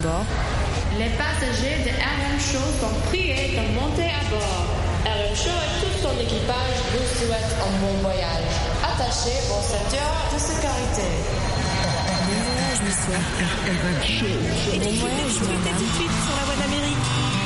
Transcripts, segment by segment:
Bord. Les passagers de RM Show sont priés de monter à bord. RM Show et tout son équipage vous souhaitent un bon voyage. Attachez vos ceintures de sécurité. Bon voyage, monsieur. RM Show. Bon voyage, madame. Tout de suite sur la voie d'Amérique.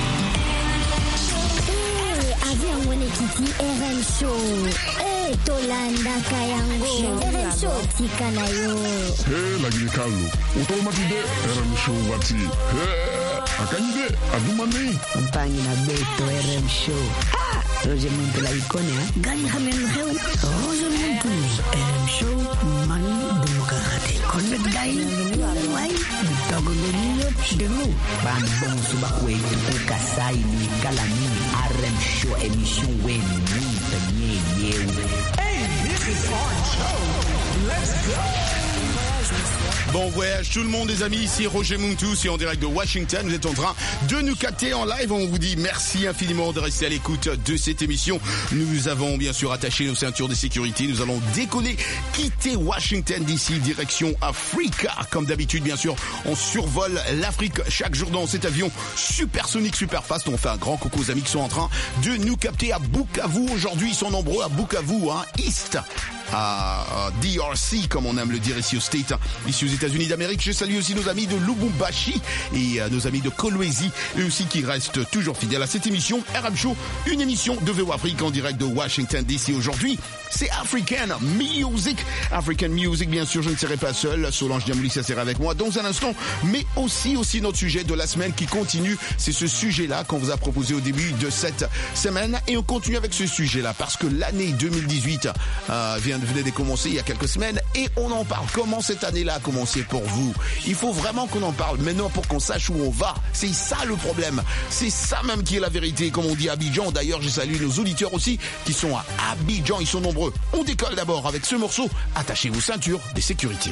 Avion mwenyekiti RM Show. Tolanda kayango. RM Show tika nayo. Lagi kalu. Utomatide RM Show wati. Akanyide adumani. Mpangi na beto RM Show. Roger Muntu la ikone ha. Gani hamen heu. Roger Muntu. RM Show mani demokrati. Konnet gai. Wai. Bitago leniyo denu. Bambong subakwe ukasai ni kalami. RM Show émission weni muntu nye yewe. Hey, this is RM Show. Let's go. Bon voyage tout le monde les amis, ici Roger Muntu, c'est en direct de Washington, vous êtes en train de nous capter en live, on vous dit merci infiniment de rester à l'écoute de cette émission. Nous avons bien sûr attaché nos ceintures de sécurité, nous allons décoller, quitter Washington d'ici, direction Africa. Comme d'habitude bien sûr, on survole l'Afrique chaque jour dans cet avion supersonique, super fast. On fait un grand coucou aux amis qui sont en train de nous capter à Bukavu aujourd'hui, ils sont nombreux à Bukavu, East. À DRC, comme on aime le dire ici au State, ici aux États-Unis d'Amérique. Je salue aussi nos amis de Lubumbashi et nos amis de Kolwezi, eux aussi qui restent toujours fidèles à cette émission RM Show, une émission de VO Afrique en direct de Washington DC. Aujourd'hui, c'est African Music. African Music, bien sûr, je ne serai pas seul. Solange Diamouli sera avec moi dans un instant, mais aussi notre sujet de la semaine qui continue. C'est ce sujet-là qu'on vous a proposé au début de cette semaine et on continue avec ce sujet-là parce que l'année 2018 venait de commencer il y a quelques semaines et on en parle. Comment cette année-là a commencé pour vous? Il faut vraiment qu'on en parle maintenant pour qu'on sache où on va. C'est ça le problème. C'est ça même qui est la vérité, comme on dit à Abidjan. D'ailleurs, je salue nos auditeurs aussi qui sont à Abidjan. Ils sont nombreux. On décolle d'abord avec ce morceau. Attachez vos ceintures de sécurité.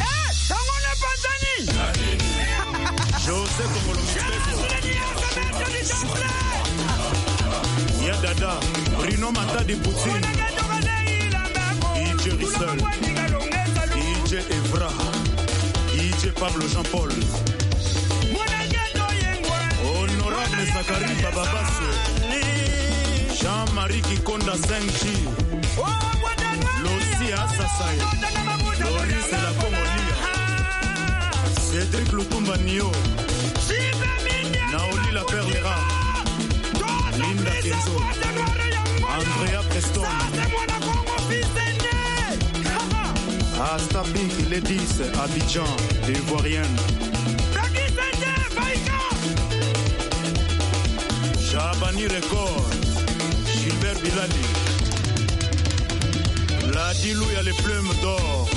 Dada, Bruno Mata de Poutine, IJ Rissol, IJ Evra, IJ Pablo Jean-Paul, Honorable Zachary Bababasse, Jean-Marie Kikonda 5G, Lossia Sassay, Loris la Congolia, Cédric Lutumba Nio, Naoli la Perlera, Linda Kenzo, Andrea Preston, Asta Pink, Ledis, Abidjan, l'Ivoirienne, Chabani Record, Gilbert Bilali, la Dilou y a les plumes d'or.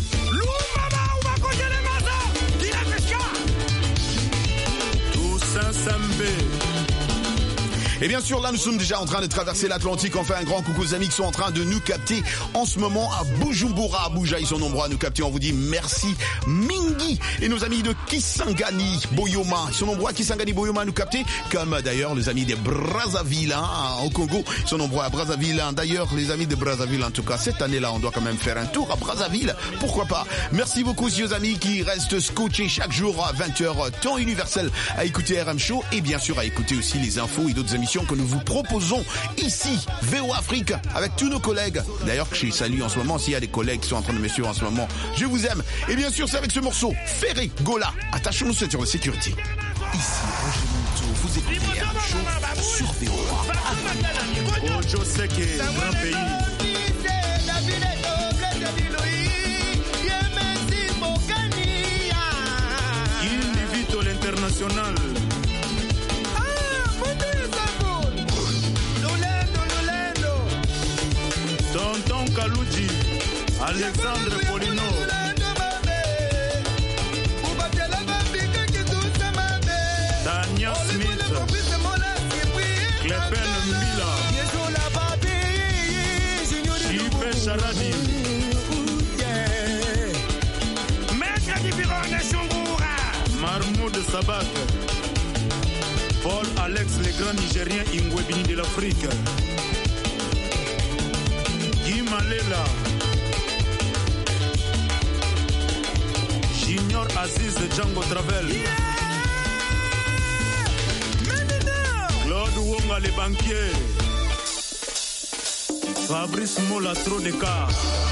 Toussaint Sambé. Et bien sûr, là, nous sommes déjà en train de traverser l'Atlantique. On fait un grand coucou aux amis qui sont en train de nous capter en ce moment à Bujumbura, Abuja. Ils sont nombreux à nous capter. On vous dit merci, Mingi. Et nos amis de Kisangani, Boyoma. Ils sont nombreux à Kisangani, Boyoma à nous capter. Comme d'ailleurs les amis de Brazzaville, au Congo. Ils sont nombreux à Brazzaville. D'ailleurs, les amis de Brazzaville, en tout cas, cette année-là, on doit quand même faire un tour à Brazzaville. Pourquoi pas? Merci beaucoup, aux amis qui restent scotchés chaque jour à 20h, temps universel, à écouter RM Show. Et bien sûr, à écouter aussi les infos et d'autres émissions que nous vous proposons ici, VO Afrique, avec tous nos collègues. D'ailleurs, je salue en ce moment, s'il y a des collègues qui sont en train de me suivre en ce moment, je vous aime. Et bien sûr, c'est avec ce morceau, Ferré Gola. Attachons-nous sur la sécurité. Ici, Roger Muntu, vous écoutez RM Show sur VO Afrique. Ojo Seke, grand pays. Il invite l'international. Tonton Kalouji, Alexandre Polino, Tania Smith, Clepin Mbila, Jipe Charadi, Maître du bureau de Chungoura, Marmoud Sabak, Paul Alex, le grand Nigérien Ingwebini de l'Afrique. Malela, Junior Aziz Django Travel, banquier. Fabrice Mola, trop de cas.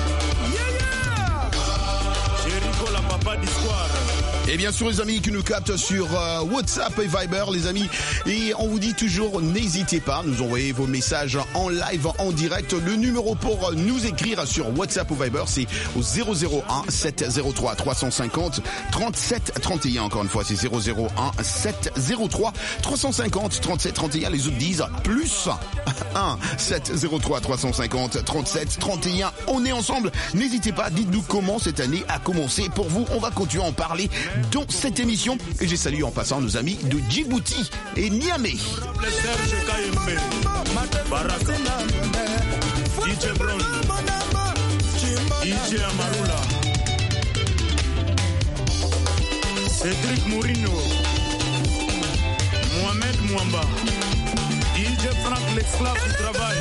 Jericho, la papa d'histoire. Et bien sûr les amis qui nous captent sur WhatsApp et Viber les amis, et on vous dit toujours n'hésitez pas à nous envoyer vos messages en live, en direct. Le numéro pour nous écrire sur WhatsApp ou Viber c'est au 001 703 350 37 31. Encore une fois c'est 001 703 350 37 31. Les autres disent plus 1 703 350 37 31. On est ensemble, n'hésitez pas, dites-nous comment cette année a commencé pour vous. On va continuer à en parler dans cette émission, et j'ai salué en passant nos amis de Djibouti et Niamey. Serge Kayembe, Baraka, DJ Brown, DJ Amarula, Cédric Mourinho, Mohamed Mouamba, DJ Franck l'esclave du travail.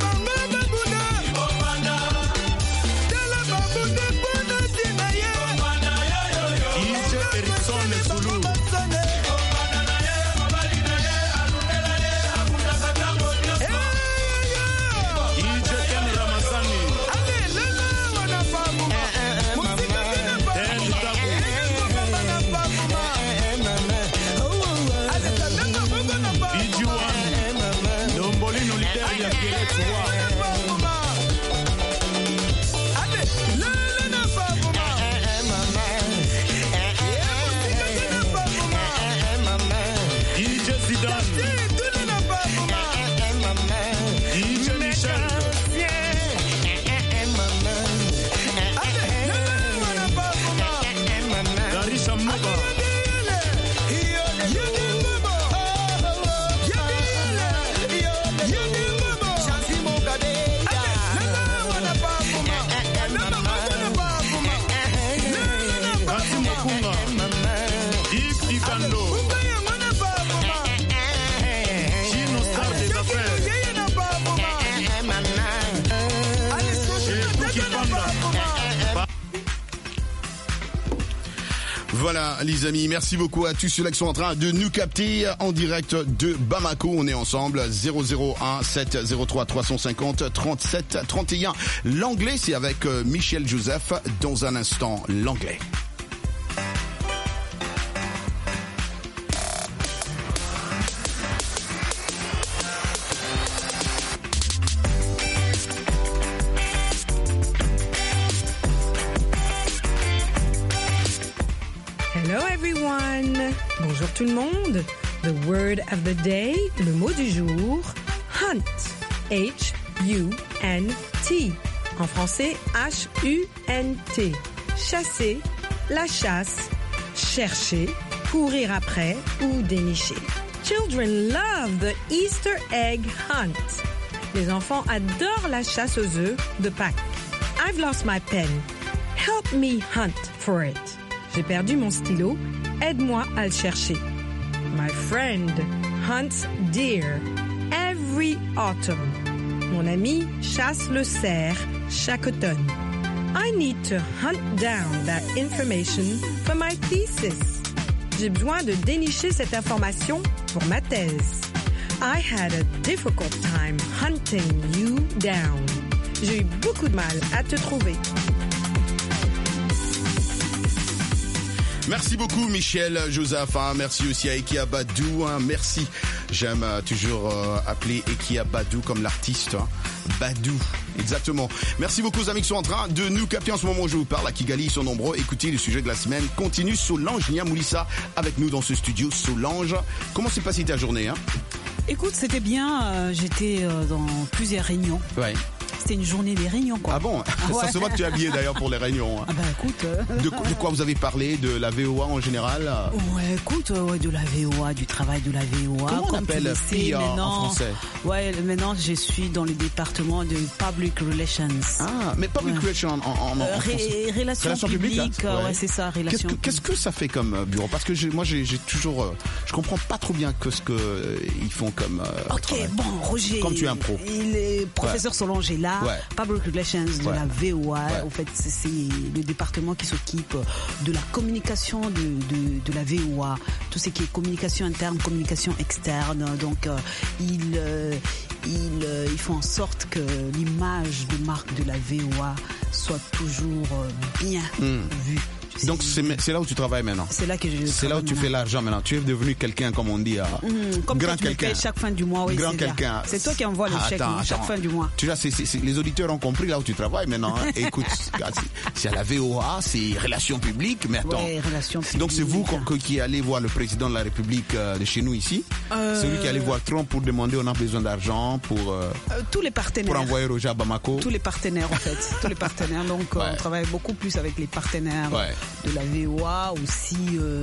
Voilà les amis, merci beaucoup à tous ceux-là qui sont en train de nous capter en direct de Bamako. On est ensemble, 001 703 350 37 31. L'anglais c'est avec Michel Joseph. Dans un instant, l'anglais. Bonjour tout le monde. The word of the day, le mot du jour, hunt. H-U-N-T. En français, H-U-N-T. Chasser, la chasse, chercher, courir après ou dénicher. Children love the Easter egg hunt. Les enfants adorent la chasse aux œufs de Pâques. I've lost my pen. Help me hunt for it. J'ai perdu mon stylo. Aide-moi à le chercher. My friend hunts deer every autumn. Mon ami chasse le cerf chaque automne. I need to hunt down that information for my thesis. J'ai besoin de dénicher cette information pour ma thèse. I had a difficult time hunting you down. J'ai eu beaucoup de mal à te trouver. Merci beaucoup Michel Joseph, hein. Merci aussi à Ekia Badou, hein. Merci. J'aime toujours appeler Ekia Badou comme l'artiste, hein. Badou, exactement. Merci beaucoup aux amis qui sont en train de nous capter en ce moment où je vous parle. À Kigali, ils sont nombreux. Écoutez le sujet de la semaine. Continue Solange Niamoulissa avec nous dans ce studio. Solange, comment s'est passée ta journée, hein? Écoute, c'était bien. J'étais dans plusieurs réunions. Ouais. C'était une journée des réunions, quoi. Ah bon? Ouais. Ça se voit que tu es habillé d'ailleurs pour les réunions. Ah bah écoute... De quoi vous avez parlé? De la VOA en général? Ouais, écoute, de la VOA, du travail de la VOA. Comment on appelle PIA en français? Ouais, maintenant je suis dans le département de Public Relations. Ah, mais Public Relations en français. Relations publiques, hein? ouais, c'est ça, relations publiques. Qu'est-ce que ça fait comme bureau? Parce que moi j'ai toujours... je comprends pas trop bien ce qu'ils font comme Ok, travail. bon, Roger... Comme tu es un pro. Le professeur Solange est là. VOA, Public Relations de la VOA. En fait, c'est le département qui s'occupe de la communication de la VOA, tout ce qui est communication interne, communication externe. Donc, ils font en sorte que l'image de marque de la VOA soit toujours bien vue. Donc c'est là où tu travailles maintenant. C'est là que c'est là où tu fais l'argent maintenant. Tu es devenu quelqu'un, comme on dit, comme grand quelqu'un. Chaque fin du mois, oui. Grand quelqu'un. C'est toi qui envoies le chèque chaque fin du mois. Tu vois, les auditeurs ont compris là où tu travailles maintenant. Hein. Écoute, c'est à la VOA, c'est relations publiques, mais attends. Ouais, relations publiques. Donc c'est vous qui allez voir le président de la République de chez nous ici. C'est lui qui allait voir Trump pour demander on a besoin d'argent pour tous les partenaires. Pour envoyer Roger à Bamako. Tous les partenaires en fait, tous les partenaires. Donc on travaille beaucoup plus avec les partenaires. De la VOA aussi,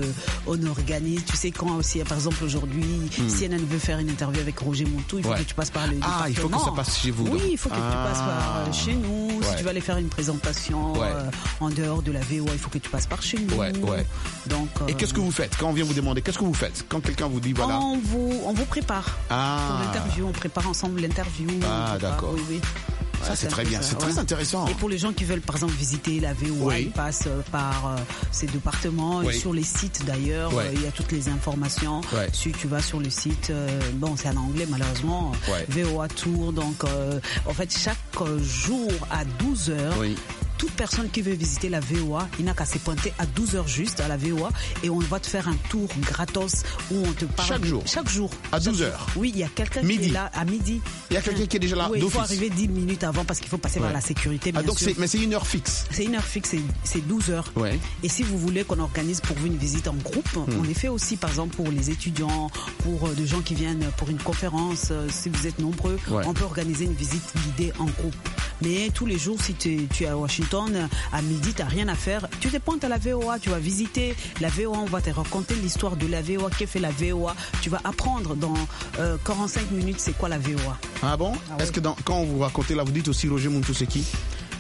on organise, tu sais, quand aussi, par exemple aujourd'hui, CNN veut faire une interview avec Roger Montou, il faut que tu passes par le département. Il faut que ça passe chez vous. Oui, il faut que tu passes par chez nous. Si tu vas aller faire une présentation en dehors de la VOA, il faut que tu passes par chez nous. Donc, et qu'est-ce que vous faites quand on vient vous demander? Qu'est-ce que vous faites quand quelqu'un vous dit voilà? On vous prépare pour l'interview, on prépare ensemble l'interview. D'accord. Oui. Ça, c'est très bien, c'est très intéressant. Et pour les gens qui veulent par exemple visiter la VOA, ils passent par ces départements et sur les sites d'ailleurs, il y a toutes les informations. Si tu vas sur le site, bon c'est en anglais malheureusement, VOA Tour, donc en fait chaque jour à 12h, toute personne qui veut visiter la VOA, il n'a qu'à se pointer à 12h juste à la VOA et on va te faire un tour gratos où on te parle. Chaque jour. À 12h. Oui, il y a quelqu'un qui est là à midi. Il y a quelqu'un qui est déjà là d'office. Il faut arriver 10 minutes avant parce qu'il faut passer par la sécurité. Donc mais c'est une heure fixe. C'est une heure fixe, c'est 12h. Et si vous voulez qu'on organise pour vous une visite en groupe, on les fait aussi par exemple pour les étudiants, pour des gens qui viennent pour une conférence, si vous êtes nombreux, on peut organiser une visite guidée en groupe. Mais tous les jours, si tu es à Washington, à midi, tu n'as rien à faire, tu te pointes à la VOA, tu vas visiter la VOA, on va te raconter l'histoire de la VOA, qu'est fait la VOA, tu vas apprendre dans 45 minutes c'est quoi la VOA. Ah bon? Est-ce que quand vous racontez là, vous dites aussi Roger Montou c'est qui?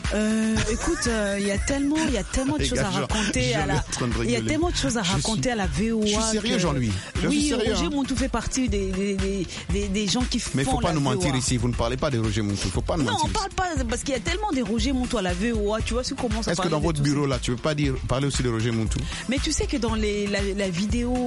Écoute, il y a tellement de choses à raconter à la. Il y a tellement de choses à raconter à la VOA. Je suis sérieux, Jean-Louis. Oui, Roger Montou fait partie des gens qui font. Mais il ne faut pas la nous VOA. mentir ici. Vous ne parlez pas de Roger Montou. Il ne faut pas nous mentir. Non, on parle pas parce qu'il y a tellement de Roger Montou à la VOA. Tu vois, comment ça. Est-ce que dans votre bureau là, tu veux pas parler aussi de Roger Montou? Mais tu sais que dans la vidéo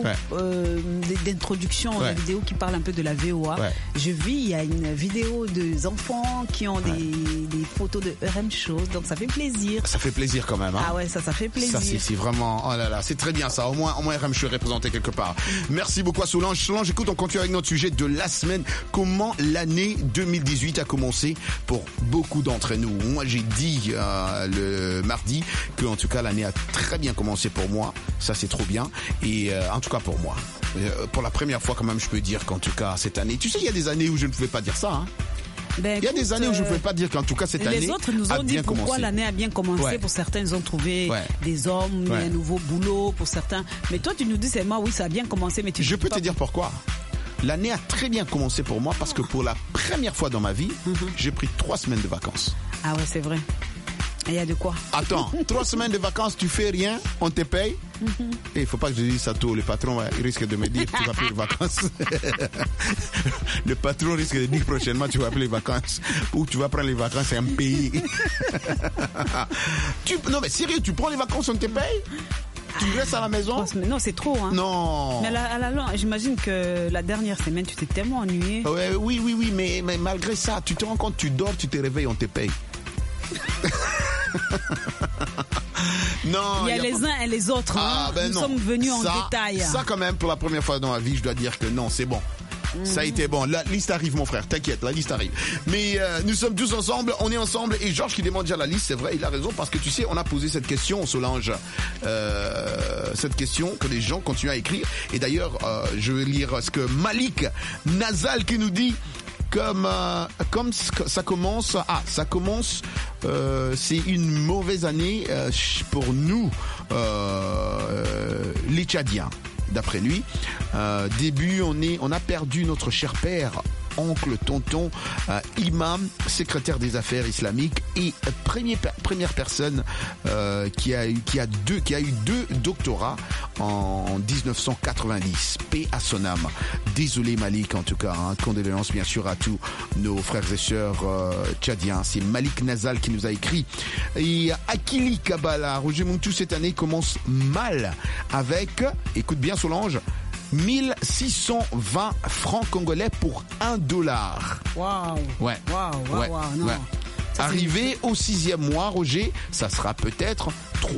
d'introduction, la vidéo qui parle un peu de la VOA, je vis, il y a une vidéo des enfants qui ont des photos de RM Show. Donc ça fait plaisir. Ça fait plaisir quand même. Hein? Ah ouais, ça fait plaisir. Ça c'est vraiment, oh là là, c'est très bien ça. Au moins RM Show est représenté quelque part. Merci beaucoup à Solange. Solange, écoute, on continue avec notre sujet de la semaine. Comment l'année 2018 a commencé pour beaucoup d'entre nous. Moi j'ai dit le mardi que en tout cas l'année a très bien commencé pour moi. Ça c'est trop bien. Et en tout cas pour moi. Pour la première fois quand même je peux dire qu'en tout cas cette année. Tu sais il y a des années où je ne pouvais pas dire ça. Hein. Il y a des années où je ne pouvais pas dire qu'en tout cas cette année. Les autres nous ont dit pourquoi l'année a bien commencé. Pour certains, ils ont trouvé des hommes, un nouveau boulot pour certains. Mais toi, tu nous dis seulement oui, ça a bien commencé. Mais je peux te dire pourquoi. L'année a très bien commencé pour moi parce que pour la première fois dans ma vie, j'ai pris 3 semaines de vacances. Ah ouais, c'est vrai. Il y a de quoi? Attends, 3 semaines de vacances, tu fais rien, on te paye. Et il faut pas que je dise ça tôt. Le patron il risque de me dire tu vas plus les vacances. Le patron risque de dire prochainement tu vas plus les vacances. Ou tu vas prendre les vacances à un pays. Non mais sérieux, tu prends les vacances, on te paye? Tu restes à la maison? Non, c'est trop. Hein. Non. Mais à la longue, j'imagine que la dernière semaine, tu t'es tellement ennuyé. Oui, mais malgré ça, tu te rends compte, tu dors, tu te réveilles, on te paye. Non, il y a les uns et les autres. Nous sommes venus en détail. Ça, quand même, pour la première fois dans ma vie, je dois dire que non, c'est bon. Ça a été bon. La liste arrive, mon frère. T'inquiète, la liste arrive. Mais nous sommes tous ensemble, on est ensemble. Et Georges qui demande déjà la liste, c'est vrai, il a raison. Parce que tu sais, on a posé cette question, Solange. Cette question que les gens continuent à écrire. Et d'ailleurs, je vais lire ce que Malik Nazal qui nous dit. Comme ça commence, c'est une mauvaise année pour nous, les Tchadiens. D'après lui, début on a perdu notre cher père oncle, tonton, imam, secrétaire des affaires islamiques et première personne qui a eu 2 doctorats en 1990. Paix à son âme. Désolé Malik en tout cas, condoléances bien sûr à tous nos frères et sœurs tchadiens. C'est Malik Nazal qui nous a écrit. Et Akili Kabbalah, Roger Muntu cette année commence mal avec, écoute bien Solange, 1620 francs congolais pour $1. Waouh. Ouais. Non. Arrivé au 6e mois, Roger, ça sera peut-être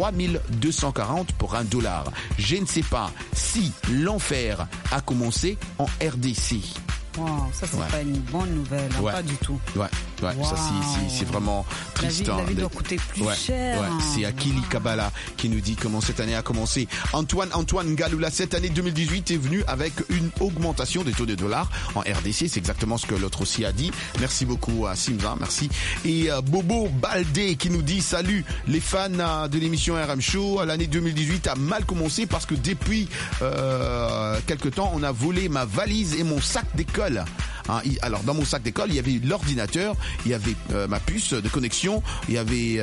3240 pour $1. Je ne sais pas si l'enfer a commencé en RDC. Wow, ça c'est pas une bonne nouvelle, pas du tout. Wow. Ça c'est vraiment triste. La vie doit coûter plus cher. C'est Akili Kabbalah qui nous dit comment cette année a commencé. Antoine Ngaloula, cette année 2018 est venu avec une augmentation des taux de dollars en RDC. C'est exactement ce que l'autre aussi a dit. Merci beaucoup à Simza, merci. Et Bobo Baldé qui nous dit salut les fans de l'émission RM Show. L'année 2018 a mal commencé parce que depuis quelque temps on a volé ma valise et mon sac d'école. Alors dans mon sac d'école il y avait l'ordinateur, il y avait ma puce de connexion, il y avait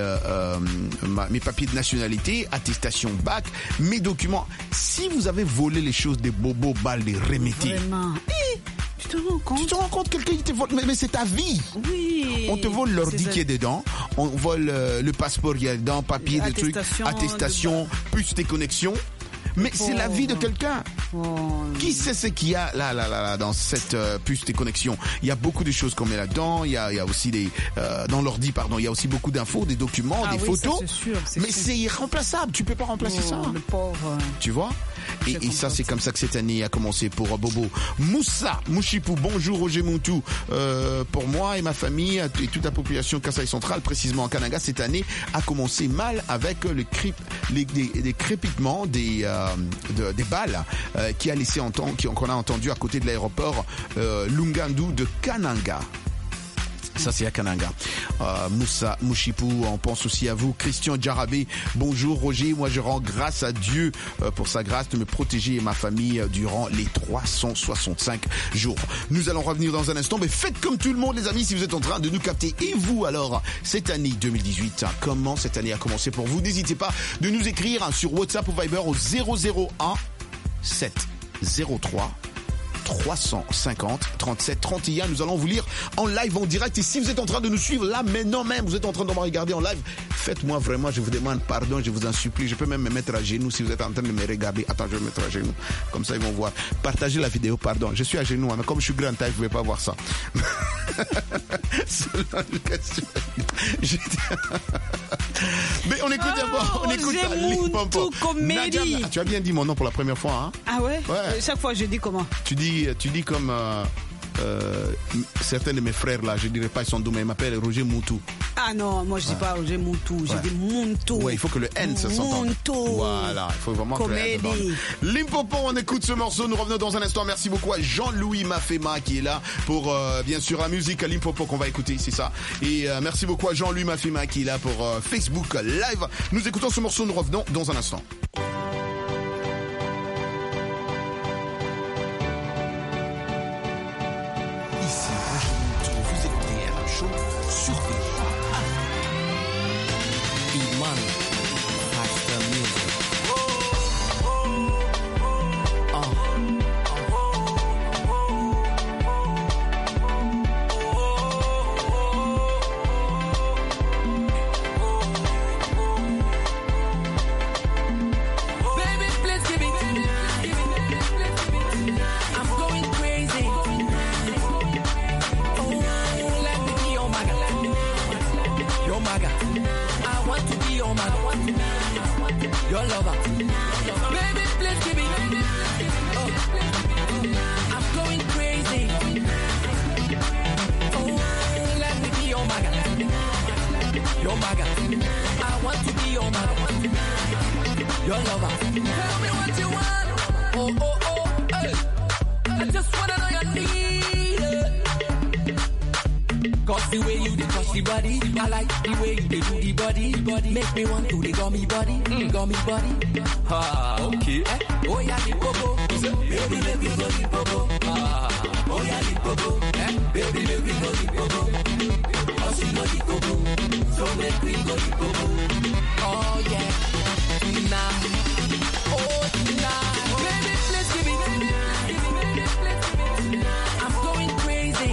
mes papiers de nationalité, attestation bac, mes documents. Si vous avez volé les choses des Bobo Baldé, remettez. Vraiment. Tu te rends compte quelqu'un te vole, mais c'est ta vie. Oui. On te vole l'ordi qui est dedans, on vole le passeport qui est dedans, papier de trucs, attestation, puce de connexion. Mais c'est la vie de quelqu'un. Qui sait ce qu'il y a là dans cette puce de connexion? Il y a beaucoup de choses qu'on met là-dedans. Il y a aussi dans l'ordi, pardon. Il y a aussi beaucoup d'infos, des documents, des photos. Ça, c'est sûr, mais c'est irremplaçable. Tu peux pas remplacer ça. Le pauvre. Tu vois? Et ça, c'est comme ça que cette année a commencé pour Bobo. Moussa Mouchipou, bonjour Roger Muntu. Pour moi et ma famille et toute la population Kasaï centrale, précisément en Kananga, cette année a commencé mal avec les crépitements des balles qu'on a entendu à côté de l'aéroport Lungandu de Kananga. Ça c'est à Kananga. Moussa Mouchipou, on pense aussi à vous. Christian Djarabé, bonjour Roger, moi je rends grâce à Dieu pour sa grâce de me protéger et ma famille durant les 365 jours. Nous allons revenir dans un instant, mais faites comme tout le monde les amis si vous êtes en train de nous capter. Et vous alors, cette année 2018, comment cette année a commencé pour vous? N'hésitez pas de nous écrire sur WhatsApp ou Viber au 001 703 350 37 31. Nous allons vous lire en live, en direct. Et si vous êtes en train de nous suivre là, maintenant même, vous êtes en train de me regarder en live, faites-moi vraiment, je vous demande pardon, je vous en supplie. Je peux même me mettre à genoux si vous êtes en train de me regarder. Attends, je vais me mettre à genoux. Comme ça, ils vont voir. Partagez la vidéo, pardon. Je suis à genoux, mais comme je suis grand taille, vous ne pouvez pas voir ça. Mais on écoute d'abord. On écoute Limpopo. Nadia, tu as bien dit mon nom pour la première fois, hein? Ah ouais? Chaque fois, je dis comment? Tu dis comme certains de mes frères là, je dirais pas ils sont doux, mais ils m'appellent Roger Muntu. Ah non, moi je dis pas Roger Muntu, je dis Muntu. Ouais, il faut que le N se s'entende. Voilà, il faut vraiment Comédie. que le N. Limpopo, on écoute ce morceau, nous revenons dans un instant. Merci beaucoup à Jean-Louis Mafema qui est là pour bien sûr la musique à Limpopo qu'on va écouter, c'est ça. Et merci beaucoup à Jean-Louis Mafema qui est là pour Facebook Live. Nous écoutons ce morceau, nous revenons dans un instant. Baby, make we go lipobo. Oh, she know the coco. So make we go lipobo. Oh, yeah. Tonight. Oh, tonight. Baby, please give me. I'm going crazy.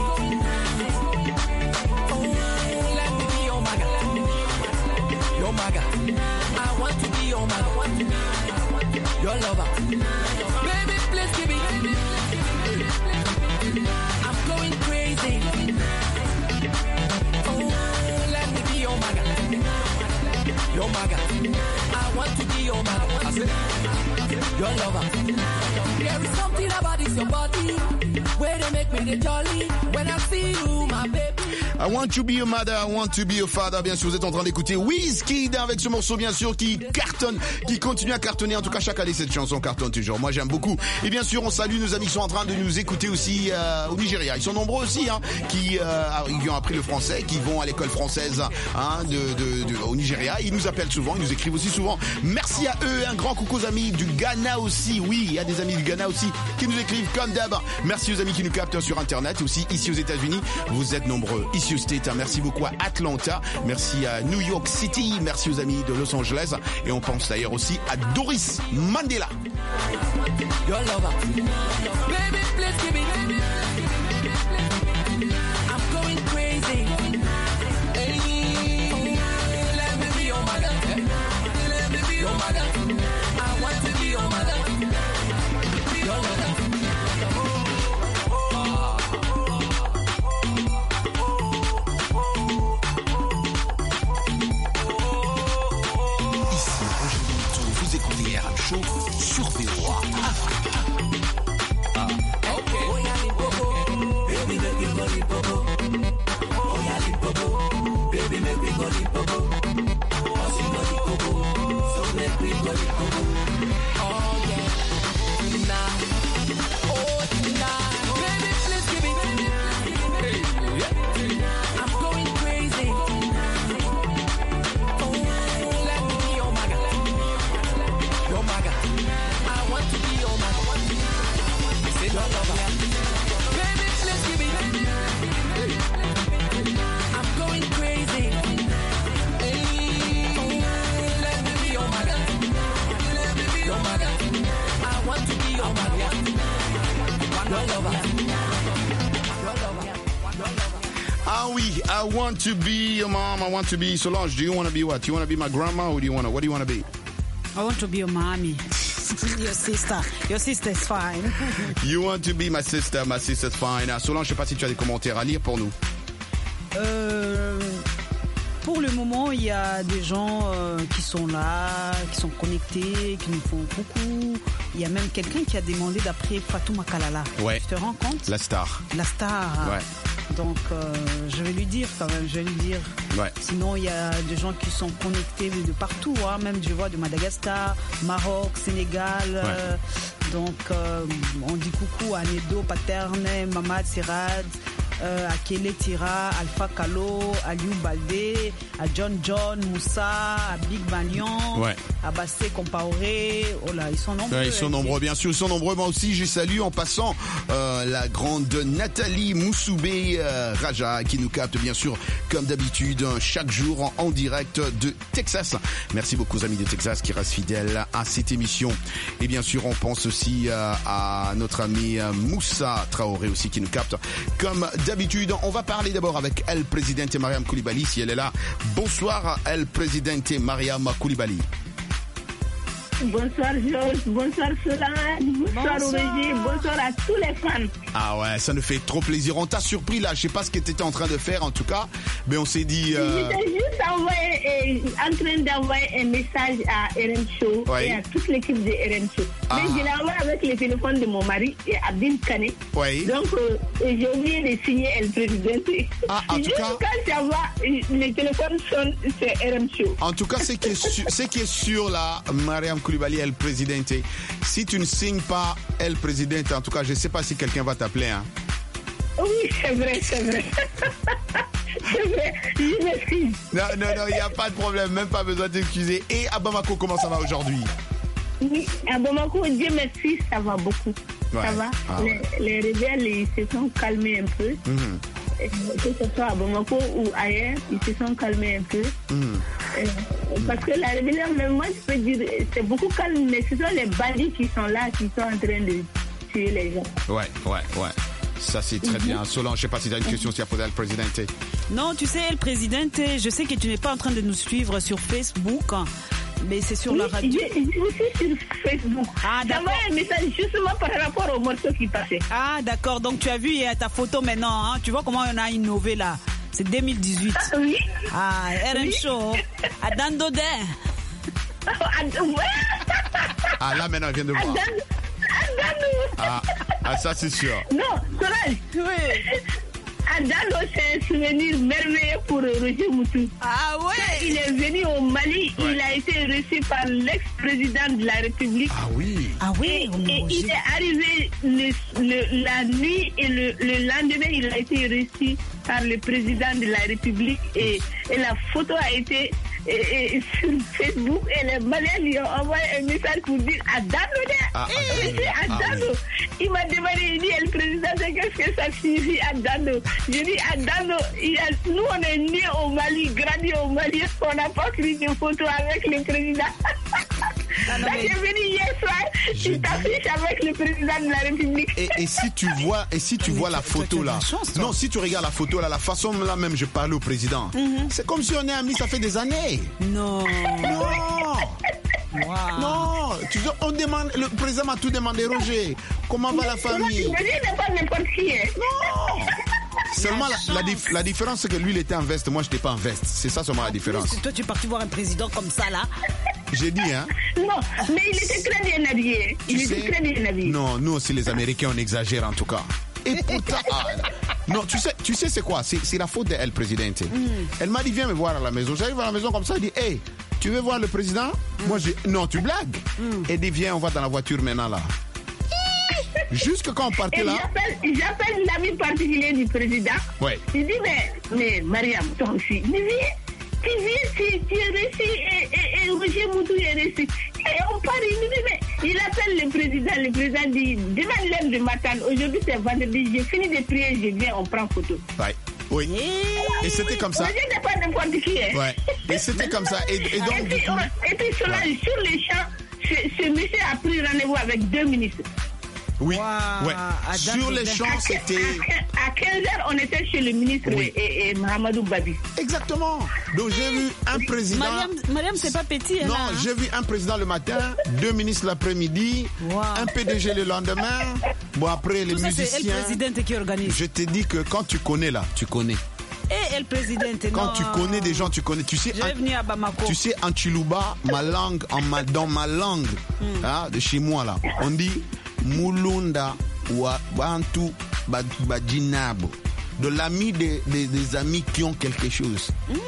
Oh, let me be your maga. Your maga. I want to be your maga. Your lover. Baby, please give me. I'm going crazy. Oh, let me be your maga. Your maga. I want to be your maga. I said, your lover. There is something about this your body where they make me the jolly. When I see you, my baby. I want to be your mother, I want to be your father. Bien sûr, vous êtes en train d'écouter Wizkid avec ce morceau, bien sûr, qui cartonne, qui continue à cartonner. En tout cas, chaque année, cette chanson cartonne toujours. Moi, j'aime beaucoup. Et bien sûr, on salue nos amis qui sont en train de nous écouter aussi au Nigeria. Ils sont nombreux aussi, hein, qui ont appris le français, qui vont à l'école française au Nigeria. Ils nous appellent souvent, ils nous écrivent aussi souvent. Merci à eux. Un grand coucou aux amis du Ghana aussi. Oui, il y a des amis du Ghana aussi qui nous écrivent comme d'hab. Merci aux amis qui nous captent sur Internet aussi ici aux États-Unis. Vous êtes nombreux ici au State. Merci beaucoup à Atlanta. Merci à New York City. Merci aux amis de Los Angeles. Et on pense d'ailleurs aussi à Doris Mandela. Your lover. Baby, please give me. I'm going crazy. Hey, let me be your mother. Let me be your mother. I want to be your mother. Your lover. Vous écoutez RM Show sur VOA. Okay. Oh, yeah, lipopo. Baby, make me go lipopo. Oh, yeah, lipopo. Baby, make me go lipopo. Oh, she know the coco. So make me go lipopo. Oh, yeah. Tonight. Oh, tonight. Baby, please give me. Hey, yeah. I'm going crazy. Oh, let me be your maga. Your maga. I want to be your maga. Say your lover. Baby, please give me. I'm going crazy. Hey, oh, let me be your maga. Let me be your maga. I want to be your maga. Your lover. Your lover. Ah oui, I want to be your mom. I want to be Solange. Do you want to be what? Do you want to be my grandma or what do you want to be? I want to be your mommy. Your sister. Your sister is fine. You want to be my sister's fine. Solange, je sais pas si tu as des commentaires à lire pour nous. Pour le moment, il y a des gens qui sont là, qui sont connectés, qui nous font coucou. Il y a même quelqu'un qui a demandé d'après Fatouma Kalala. Ouais. Tu te rends compte? La star. La star. Ouais. Donc, je vais lui dire quand même, Ouais. Sinon, il y a des gens qui sont connectés de partout, hein, même je vois de Madagascar, Maroc, Sénégal. Ouais. Donc, on dit coucou à Nedo, Paterne, Mamad Serad, à Kele Tira, Alpha Kalo, à Liu Baldé, à John, Moussa, à Big Balion, ouais. à Bassé Compaoré. Oh là, ils sont nombreux. Ouais, ils sont nombreux, bien sûr, ils sont nombreux. Moi aussi, j'ai salué en passant la grande Nathalie Moussoubé Raja qui nous capte, bien sûr, comme d'habitude, chaque jour en direct de Texas. Merci beaucoup aux amis de Texas qui restent fidèles à cette émission. Et bien sûr, on pense aussi à notre ami Moussa Traoré aussi qui nous capte comme d'habitude. On va parler d'abord avec El Presidente Mariam Koulibaly, si elle est là. Bonsoir El Presidente Mariam Koulibaly. Bonsoir Georges, bonsoir Solange, bonsoir Aurélie, bonsoir à tous les fans. Ah ouais, ça nous fait trop plaisir. On t'a surpris là, je sais pas ce que tu étais en train de faire en tout cas, mais on s'est dit... J'étais juste en train d'envoyer un message à RM Show et à toute l'équipe de RM Show. Mais je l'ai envoyé avec le téléphone de mon mari, Abdin Kane. Oui. Donc j'ai oublié de signer El Presidente. Ah, en tout cas... Quand j'envoie, le téléphone sonne, c'est RM Show. En tout cas, ce qui est sûr là, Mariam Koulibaly, El Presidente, si tu ne signes pas El Presidente, en tout cas, je ne sais pas si quelqu'un va t'appeler. Hein. Oui, c'est vrai. C'est vrai, je m'excuse. Non, il n'y a pas de problème, même pas besoin de t'excuser. Et à Bamako, comment ça va aujourd'hui? Oui, à Bamako, Dieu merci, ça va beaucoup. ça va. Les rebelles, ils se sont calmés un peu. Que ce soit à Bamako ou ailleurs, ils se sont calmés un peu. Parce que la rébellion, même moi, je peux dire, c'est beaucoup calme, mais ce sont les bandits qui sont là, qui sont en train de tuer les gens. Ouais. Ça, c'est très bien. Solange, je ne sais pas si tu as une question à poser à le président. Non, tu sais, le président, je sais que tu n'es pas en train de nous suivre sur Facebook, mais c'est sur la radio. Je suis sur Facebook. Ah, d'accord. J'envoie un message justement par rapport au morceau qui passait. Ah, d'accord. Donc, tu as vu ta photo maintenant. Hein? Tu vois comment on a innové là. C'est 2018. Oui. Ah, RM Show. À Dandodin. Ah, là, maintenant, elle vient de voir. Ah, ça, c'est sûr. Non, Solange. Oui. Adano, c'est un souvenir merveilleux pour Roger Moutou. Ah ouais. Quand il est venu au Mali, il a été reçu par l'ex-président de la République. Ah oui. Et il est arrivé la nuit et le lendemain, il a été reçu par le président de la République et la photo a été sur Facebook et les Maliens lui ont envoyé un message pour dire Adano. Il m'a demandé, il dit, le président, qu'est-ce que ça signifie Adano? Je dis Adano, nous on est nés au Mali, grandi au Mali, on n'a pas pris de photos avec le président. Donc il est venu hier soir, il t'affiche avec le président de la République. Et si tu vois la photo là, non, si tu regardes la photo là, la façon là même je parlais au président, c'est comme si on est amis, ça fait des années. Non. Wow. Non, tu sais, on demande, le président m'a tout demandé, Roger, comment va la famille? Roger n'est pas n'importe qui. Non. Seulement la différence c'est que lui il était en veste, moi je n'étais pas en veste. C'est ça seulement la différence. Toi tu es parti voir un président comme ça là. J'ai dit hein. Non, mais il était très bien habillé. Très bien habillé. Non, nous aussi les Américains on exagère en tout cas. Et pourtant, non, tu sais c'est quoi? C'est la faute d'elle, présidente. Elle m'a dit viens me voir à la maison. J'arrive à la maison comme ça, elle dit hey, tu veux voir le président? Moi j'ai non, tu blagues. Elle dit viens, on va dans la voiture maintenant là. Jusque quand on partait là. J'appelle l'ami particulier du président. Ouais. Il dit mais Mariam, toi aussi, tu es reçu et Roger Moutou est reçu. Et on part, il dit mais il appelle le président dit demande-leur de matin. Aujourd'hui c'est vendredi, j'ai fini de prier, je viens, on prend photo. Ouais. Oui. Et c'était comme ça. Roger n'est pas n'importe qui. Ouais. Et c'était comme ça. Et donc. Et puis sur les champs, ce monsieur a pris rendez-vous avec 2 ministres. Oui, ouais. Sur les champs, c'était... À 15h, on était chez le ministre et Mahamadou Babi. Exactement. Donc j'ai vu un président... Mariam, c'est pas petit. Non, là, j'ai vu un président le matin, 2 ministres l'après-midi, un PDG le lendemain. Bon, après, les musiciens... C'est le président qui organise. Je te dis que quand tu connais là, tu connais. Et le président, quand tu connais des gens, tu connais. Tu sais, je vais venir à Bamako. Tu sais, en Chiluba, dans ma langue, de chez moi là, on dit... Mulunda wa Bantu Bajinabo. De l'ami des amis qui ont quelque chose.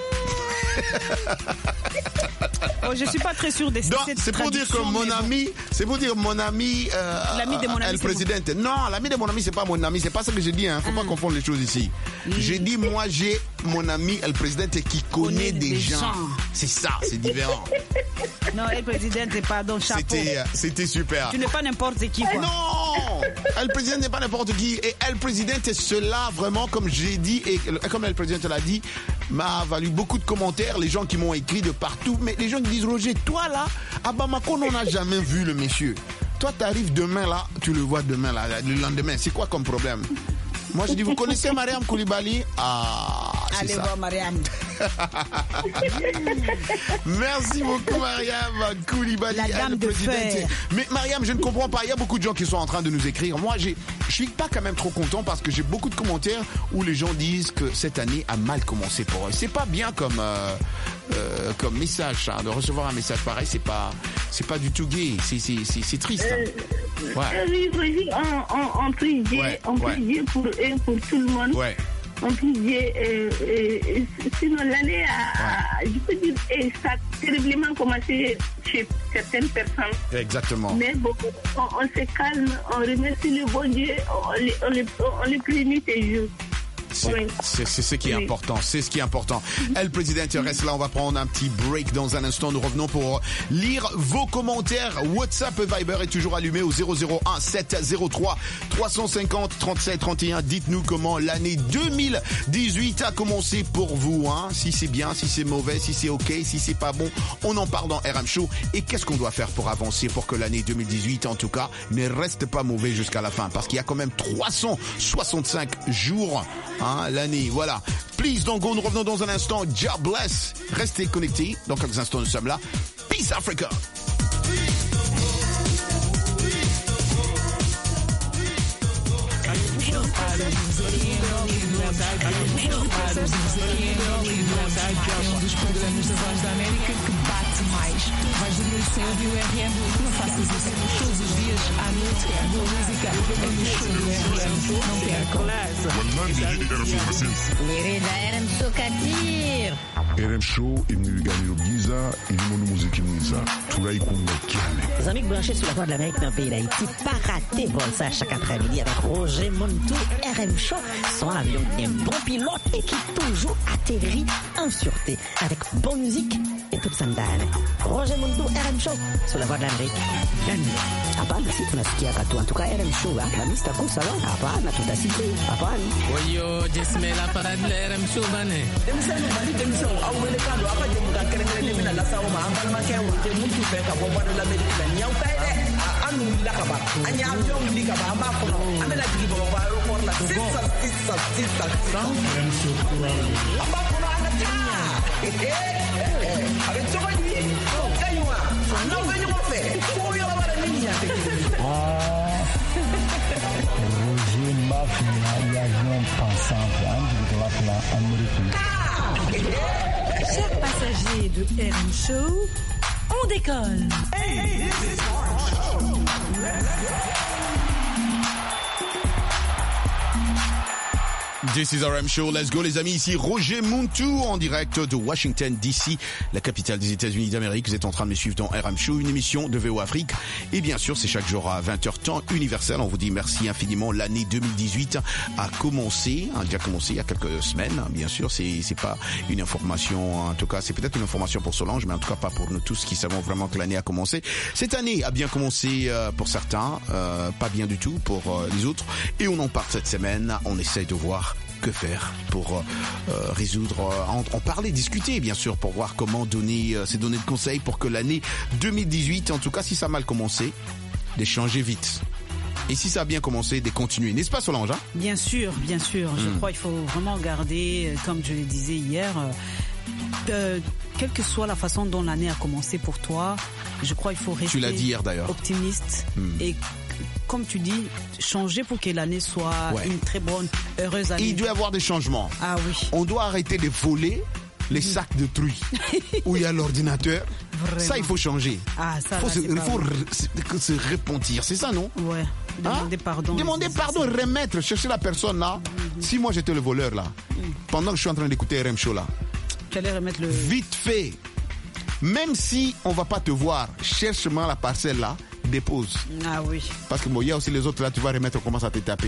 Je suis pas très sûr de donc, c'est pour dire que mon ami, c'est pour dire mon ami, l'ami de mon ami, le président. Non, l'ami de mon ami, c'est pas mon ami, c'est pas ça que j'ai dit, hein. Faut pas confondre les choses ici. J'ai dit, moi, j'ai mon ami, le président, qui connaît des gens. C'est ça, c'est différent. Non, le président, pardon, chapeau. C'était super. Tu n'es pas n'importe qui, quoi. Non, le président n'est pas n'importe qui. Et le président, cela, vraiment, comme j'ai dit, et comme le président l'a dit, m'a valu beaucoup de commentaires, les gens qui m'ont écrit de partout, mais les gens qui disent, Roger, toi là, à Bamako, on n'a jamais vu le monsieur. Toi, tu arrives demain là, tu le vois demain là, le lendemain. C'est quoi comme problème? Moi, je dis, vous connaissez Mariam Koulibaly? Ah, c'est allez ça. voir Mariam. Merci beaucoup, Mariam Koulibaly. La dame de fer. Mais Mariam, je ne comprends pas. Il y a beaucoup de gens qui sont en train de nous écrire. Moi, je suis pas quand même trop content parce que j'ai beaucoup de commentaires où les gens disent que cette année a mal commencé pour eux. C'est pas bien comme message, hein. De recevoir un message pareil, c'est pas du tout gai. C'est triste. Hein. Oui, on prie Dieu, on prie Dieu pour eux, pour tout le monde. Ouais. On prie Dieu. Sinon, l'année je peux dire, ça a terriblement commencé chez certaines personnes. Exactement. Mais bon, on se calme, on remercie le bon Dieu, on les prie nuit et jour. C'est ce qui est important. C'est ce qui est important. El Presidente reste là. On va prendre un petit break dans un instant. Nous revenons pour lire vos commentaires. WhatsApp Viber est toujours allumé au 001 703 350 37 31. Dites-nous comment l'année 2018 a commencé pour vous. Hein. Si c'est bien, si c'est mauvais, si c'est ok, si c'est pas bon. On en parle dans RM Show. Et qu'est-ce qu'on doit faire pour avancer pour que l'année 2018, en tout cas, ne reste pas mauvais jusqu'à la fin? Parce qu'il y a quand même 365 jours, hein, l'année. Voilà. Please don't go. Nous revenons dans un instant. God bless. Restez connectés. Dans quelques instants, nous sommes là. Peace Africa. Um dos programas da Voz da América que bate mais. Vais dormir sem ouvir o RM? Não faças isso. Todos os dias, à noite, boa música é no show do RM. Não percam. Mirida RM Show Katir. RM Show imnigani Giza ilimono muziki mwiza tulaikunga kiale. Les amis branchés sur la Voix de l'Amérique dans le pays d'Haïti, pas rater vol ça chaque après-midi avec Roger Montou. RM Show, son avion un bon pilote et qui toujours atterrit en sûreté avec bonne musique et toute sa ndani. Roger Montou, RM Show sur la Voix de l'Amérique. Hapana, si tunasikia katu. En tout cas, RM Show, la mista kusa lo. Hapana, tutasikia. Hapana. Oyo, jesme la parade de RM Show bane. Roger Mafia, l'avion pensant de la plan américain. Chers passagers de RM Show, on décolle. Hey, this is RM Show. Let's go. This is RM Show, let's go les amis, ici Roger Montou en direct de Washington DC, la capitale des États-Unis d'Amérique. Vous êtes en train de me suivre dans RM Show, une émission de VO Afrique. Et bien sûr, c'est chaque jour à 20h temps universel. On vous dit merci infiniment. L'année 2018 a commencé, a déjà commencé il y a quelques semaines. Bien sûr, c'est pas une information, en tout cas, c'est peut-être une information pour Solange, mais en tout cas pas pour nous tous qui savons vraiment que l'année a commencé. Cette année a bien commencé pour certains, pas bien du tout pour les autres. Et on en parle cette semaine. On essaye de voir que faire pour résoudre, en parler, discuter bien sûr pour voir comment donner ces données de conseils pour que l'année 2018, en tout cas si ça a mal commencé, d'échanger vite. Et si ça a bien commencé, de continuer. N'est-ce pas Solange hein? Bien sûr, bien sûr. Je crois qu'il faut vraiment garder, comme je le disais hier, quelle que soit la façon dont l'année a commencé pour toi, je crois qu'il faut rester tu l'as dit hier, d'ailleurs. Optimiste et comme tu dis, changer pour que l'année soit une très bonne, heureuse année. Il doit y avoir des changements. Ah oui. On doit arrêter de voler les sacs de trucs où il y a l'ordinateur. Vraiment. Ça, il faut changer. Ah, ça, il faut se repentir. C'est ça, non? Ouais. Demander pardon. Demander pardon, remettre, chercher la personne là. Si moi j'étais le voleur là, pendant que je suis en train d'écouter RM Show là, tu allais remettre le... Vite fait. Même si on va pas te voir, cherche-moi la parcelle là, dépose. Ah oui. Parce que bon, il y a aussi les autres là, tu vas remettre, on commence à te taper.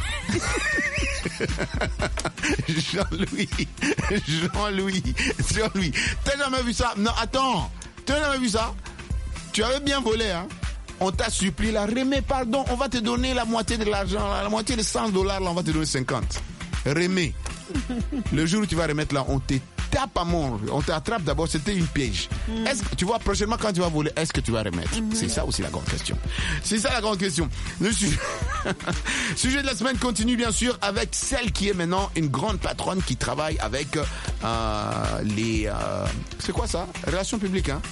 Jean-Louis. T'as jamais vu ça? Non, attends. T'as jamais vu ça? Tu avais bien volé, hein? On t'a supplié là, remets, pardon, on va te donner la moitié de l'argent, là, la moitié de $100 là, on va te donner 50. Remets. Le jour où tu vas remettre là, on te tape à mort, on t'attrape d'abord, c'était une piège. Est-ce que tu vois prochainement quand tu vas voler, est-ce que tu vas remettre? C'est ça aussi la grande question. C'est ça la grande question. Le sujet de la semaine continue bien sûr avec celle qui est maintenant une grande patronne qui travaille avec les c'est quoi ça? Relations publiques, hein?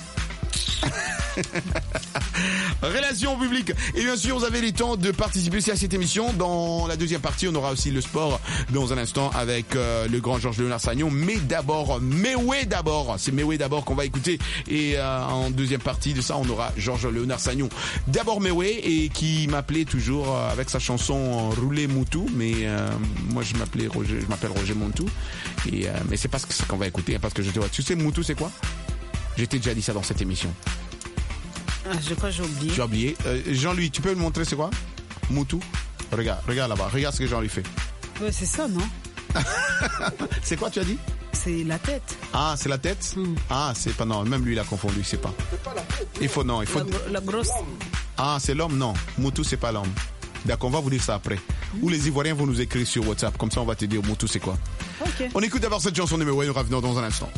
Relations publiques. Et bien sûr, vous avez le temps de participer aussi à cette émission. Dans la deuxième partie, on aura aussi le sport dans un instant avec le grand Georges Léonard Sagnon. Mais d'abord, c'est Mewé d'abord qu'on va écouter. Et en deuxième partie de ça, on aura Georges Léonard Sagnon. D'abord Mewé, et qui m'appelait toujours avec sa chanson Roulé Moutou. Mais moi, je m'appelle Roger Montou. Et mais c'est pas ce qu'on va écouter, hein, parce que je te vois. Tu sais, Moutou, c'est quoi? J'étais déjà dit ça dans cette émission. Ah, je crois que j'ai oublié. Tu as oublié. Jean-Louis, tu peux me montrer c'est quoi? Moutou. Regarde là-bas. Regarde ce que Jean-Louis fait. Ouais, c'est ça, non? C'est quoi tu as dit? C'est la tête. Ah, c'est la tête? Ah, c'est pas, non, même lui il a confondu, il sait pas. C'est pas la tête. Il faut. La grosse. Ah, c'est l'homme? Non. Moutou, c'est pas l'homme. D'accord, on va vous dire ça après. Ou les Ivoiriens vont nous écrire sur WhatsApp, comme ça on va te dire Moutou, c'est quoi. Ok. On écoute d'abord cette chanson numéro 1, nous revenons dans un instant.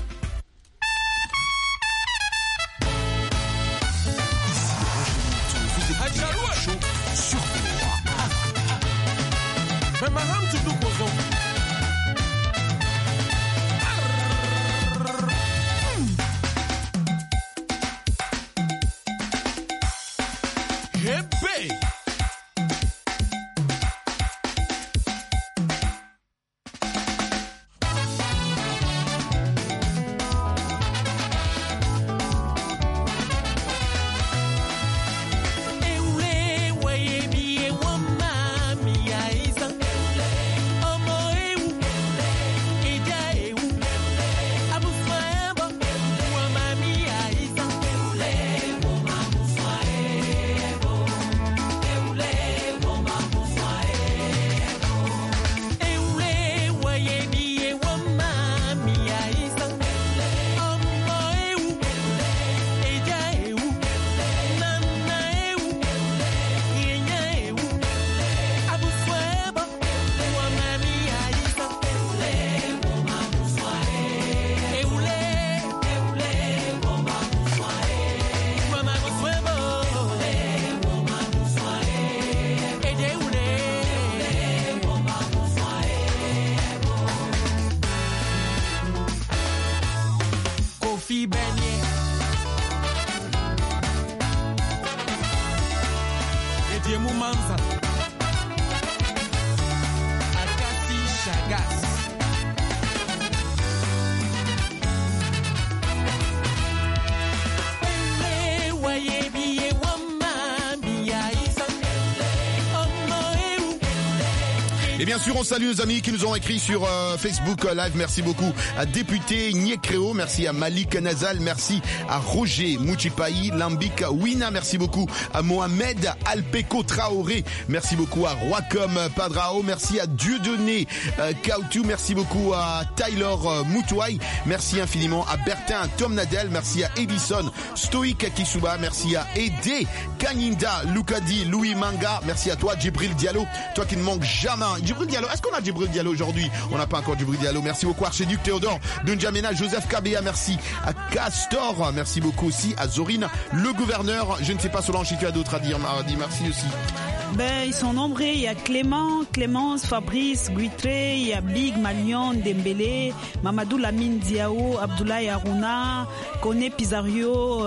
Et bien sûr, on salue nos amis qui nous ont écrit sur Facebook Live. Merci beaucoup à Député Nyekréo, merci à Malik Nazal, merci à Roger Mouchipaï, Lambik Wina, merci beaucoup à Mohamed Alpeko Traoré, merci beaucoup à Roicom Padrao, merci à Dieudonné Kautu, merci beaucoup à Tyler Moutouaï, merci infiniment à Bertin Tom Nadel, merci à Edison Stoïk Kisuba, merci à Ede Kanyinda Lukadi Louis Manga, merci à toi Djibril Diallo, toi qui ne manques jamais. Djibril Diallo, est-ce qu'on a Djibril Diallo aujourd'hui? On n'a pas encore Djibril Diallo. Merci beaucoup à Archiduc Théodore de N'Djamena, Joseph Kabea, merci à Castor, merci beaucoup aussi à Zorine, le gouverneur. Je ne sais pas Solange si tu as d'autres à dire, merci aussi. Ben, ils sont nombreux, il y a Clément, Clémence, Fabrice, Guitré, il y a Big, Malion, Dembélé, Mamadou Lamine Diao, Abdoulaye Harouna, Koné Pizario,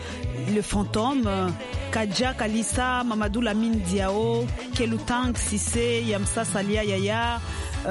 le fantôme, Kadja Kalissa, Mamadou Lamine Diao, Kelutang Sissé, Yamsa Salia Yaya,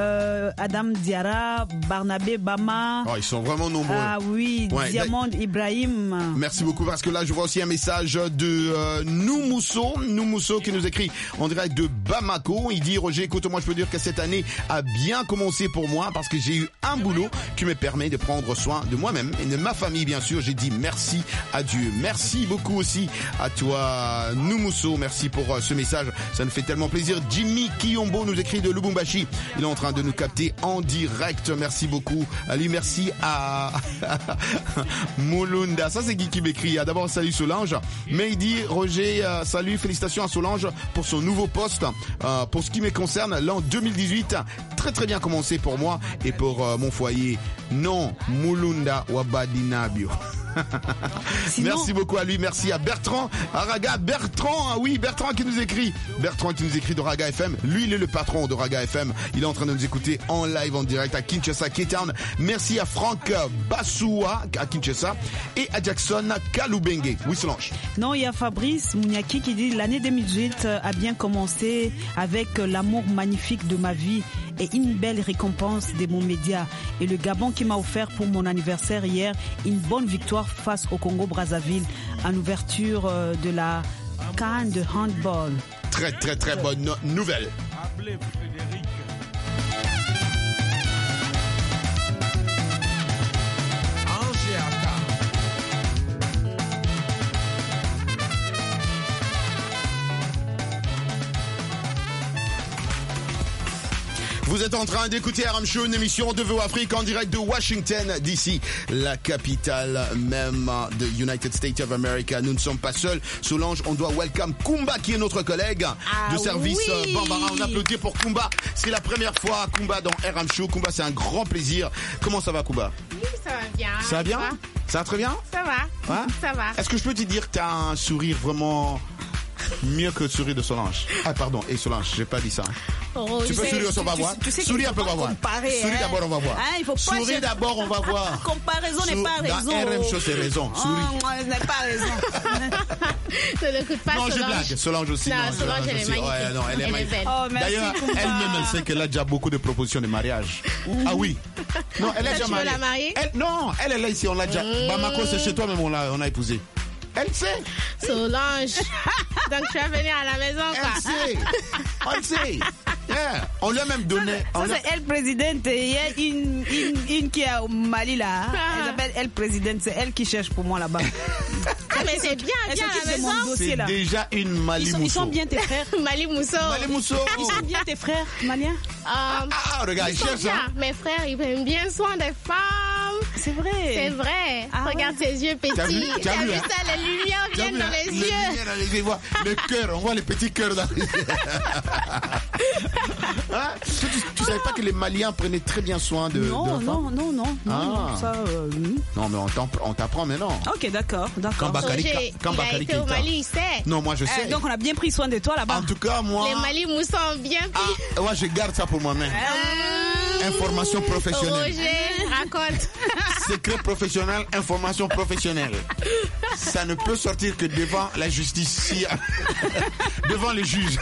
Adam Diara, Barnabé Bama. Oh, ils sont vraiment nombreux. Ah oui, ouais, Diamond Ibrahim. Merci beaucoup parce que là je vois aussi un message de Noumousso qui nous écrit en direct de Bamako. Il dit Roger, écoute, moi je peux dire que cette année a bien commencé pour moi parce que j'ai eu un boulot qui me permet de prendre soin de moi-même et de ma famille bien sûr. J'ai dit merci à Dieu. Merci beaucoup aussi à toi Noumousso. Merci pour ce message. Ça nous fait tellement plaisir. Jimmy Kiyombo nous écrit de Lubumbashi. Il est en train de nous capter en direct. Merci beaucoup à lui. Merci à Molunda. Ça c'est qui m'écrit. D'abord salut Solange. Mais il dit Roger, salut, félicitations à Solange pour son nouveau poste. Pour ce qui me concerne, l'an 2018 très très bien commencé pour moi et pour mon foyer. Non, Molunda Wabadinabio. Sinon... Merci beaucoup à lui, merci à Bertrand, à Raga, Bertrand qui nous écrit de Raga FM, lui il est le patron de Raga FM, il est en train de nous écouter en live, en direct à Kinshasa, K-Town. Merci à Franck Bassoua à Kinshasa et à Jackson Kalubenge. Oui Solange. Non, il y a Fabrice Mouniaki qui dit l'année 2018 a bien commencé avec l'amour magnifique de ma vie et une belle récompense de mon média et le Gabon qui m'a offert pour mon anniversaire hier une bonne victoire face au Congo-Brazzaville en ouverture de la CAN de handball. Très très très bonne nouvelle. Vous êtes en train d'écouter RM Show, une émission de VO Afrique en direct de Washington, D.C., la capitale même de United States of America. Nous ne sommes pas seuls. Solange, on doit welcome Kumba, qui est notre collègue de service Bambara. On applaudit pour Kumba. C'est la première fois Kumba dans RM Show. Kumba, c'est un grand plaisir. Comment ça va, Kumba? Oui, ça va bien. Ça va bien? Ça va très bien? Ça va. Ouais? Ça va. Est-ce que je peux te dire que tu as un sourire vraiment mieux que le sourire de Solange? Ah, pardon, et Solange, j'ai pas dit ça. Oh, tu peux sourire, on va voir. Souris un peu, on va voir. Souris d'abord, on va voir. Il faut pas souris d'abord, on va voir. Comparaison n'est pas raison. Dans RM Show, c'est raison. Souris. N'est pas raison. Ne l'écoute pas, non, Solange. je blague. Solange aussi. Non, Solange, elle est magnifique. Ouais, non, elle est magnifique. Oh, d'ailleurs, elle-même, elle sait qu'elle a déjà beaucoup de propositions de mariage. Ah oui. Non, elle est déjà mariée. Tu veux la marier? Non, elle est là ici, on l'a déjà. Bamako, c'est chez toi, même on a épousé. Elle sait. Solange. Donc tu vas venir à la maison, quoi. Elle sait. On sait. Yeah. On lui a même donné. Ça, c'est elle présidente. Il y a une qui est au Mali là. Elle s'appelle elle présidente. C'est elle qui cherche pour moi là-bas. Ah, mais c'est bien à la maison. C'est déjà une Mali Mousso. Ils sont bien tes frères. Mali Mousso. Ils sont bien tes frères, Maliens. Regarde, ils cherchent. Mes frères, ils prennent bien soin des femmes. C'est vrai. C'est vrai. Regarde ses yeux petits. Tu as vu ça, les lumières viennent dans les yeux. Le cœur, on voit les petits cœurs dans les yeux. Hein? Tu savais pas que les Maliens prenaient très bien soin de Non. Ça, non, mais on t'apprend maintenant. Ok, d'accord. Il a été au Mali, il sait. Non, moi je sais. Donc on a bien pris soin de toi là-bas. En tout cas, moi. Les Mali Moussa ont bien pris. Moi, je garde ça pour moi-même. Information professionnelle. Roger, raconte. Secret professionnel, information professionnelle. Ça ne peut sortir que devant la justice, devant les juges.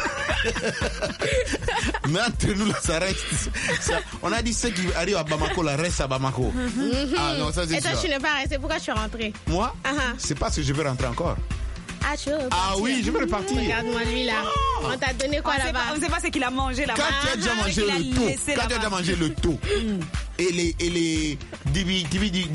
Mais entre nous, ça reste. On a dit ceux qui arrivent à Bamako, la reste à Bamako. Ah non, ça c'est sûr. Et toi, tu n'es pas resté. Pourquoi tu es rentré? Moi, c'est parce que je veux rentrer encore. Ah, tu veux repartir? Ah oui, je veux repartir. Regarde-moi lui là. On t'a donné quoi là-bas? On ne sait pas ce qu'il a mangé là-bas. Quand tu as déjà mangé le tout, quand tu as déjà mangé le tout, et les dibi.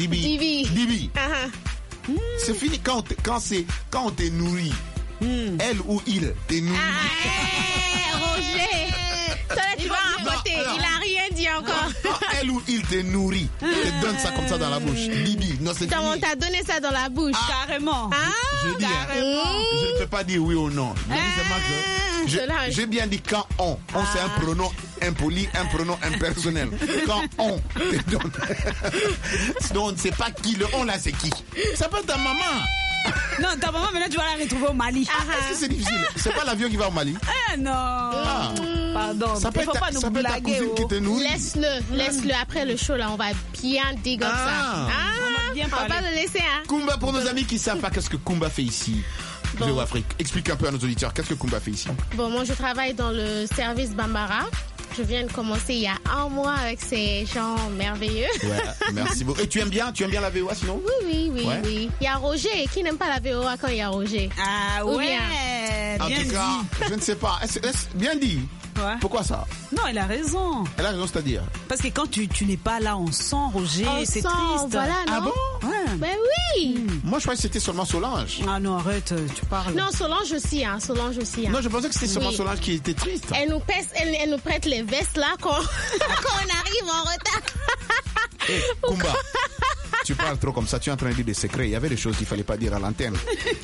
C'est fini quand on t'est nourri. Elle ou il t'est nourri. Roger, toi tu vas raconter. Il a rien dit encore. Elle ou il t'est nourri. Te donne ça comme ça dans la bouche. Bibi, non c'est fini. On t'a donné ça dans la bouche. Carrément. Je dis, je ne peux pas dire oui ou non. J'ai bien dit quand on. On c'est un pronom impoli, un pronom impersonnel. Quand on te donne. Sinon on ne sait pas qui le on là c'est qui. Ça peut être ta maman. Non, ta maman maintenant tu vas la retrouver au Mali. Est-ce que c'est difficile? C'est pas l'avion qui va au Mali? Non. Pardon. Ça peut être ta cousine qui te nourrit. Laisse-le après le show là, on va bien dégoter ça. On va le laisser. Kumba, pour nos amis qui savent pas qu'est-ce que Kumba fait ici. Bon. Afrique. Explique un peu à nos auditeurs, qu'est-ce que Kumba fait ici? Bon, moi je travaille dans le service Bambara. Je viens de commencer il y a un mois avec ces gens merveilleux. Ouais, merci beaucoup. Et tu aimes bien la VOA sinon? Oui. Il y a Roger qui n'aime pas la VOA quand il y a Roger. Ah ou ouais. Bien. En tout cas, je ne sais pas. Bien dit. Ouais. Pourquoi ça? Non, elle a raison. Elle a raison, c'est-à-dire? Parce que quand tu n'es pas là, on sent Roger, c'est triste. Voilà, non? Ah bon? Ouais. Ben oui. Moi, je croyais que c'était seulement Solange. Ah non, arrête, tu parles. Non, Solange aussi. Non, je pensais que c'était seulement Solange qui était triste. Elle nous prête les vestes là quand on arrive en retard. Hey, Kumba, tu parles trop comme ça, tu es en train de dire des secrets. Il y avait des choses qu'il ne fallait pas dire à l'antenne.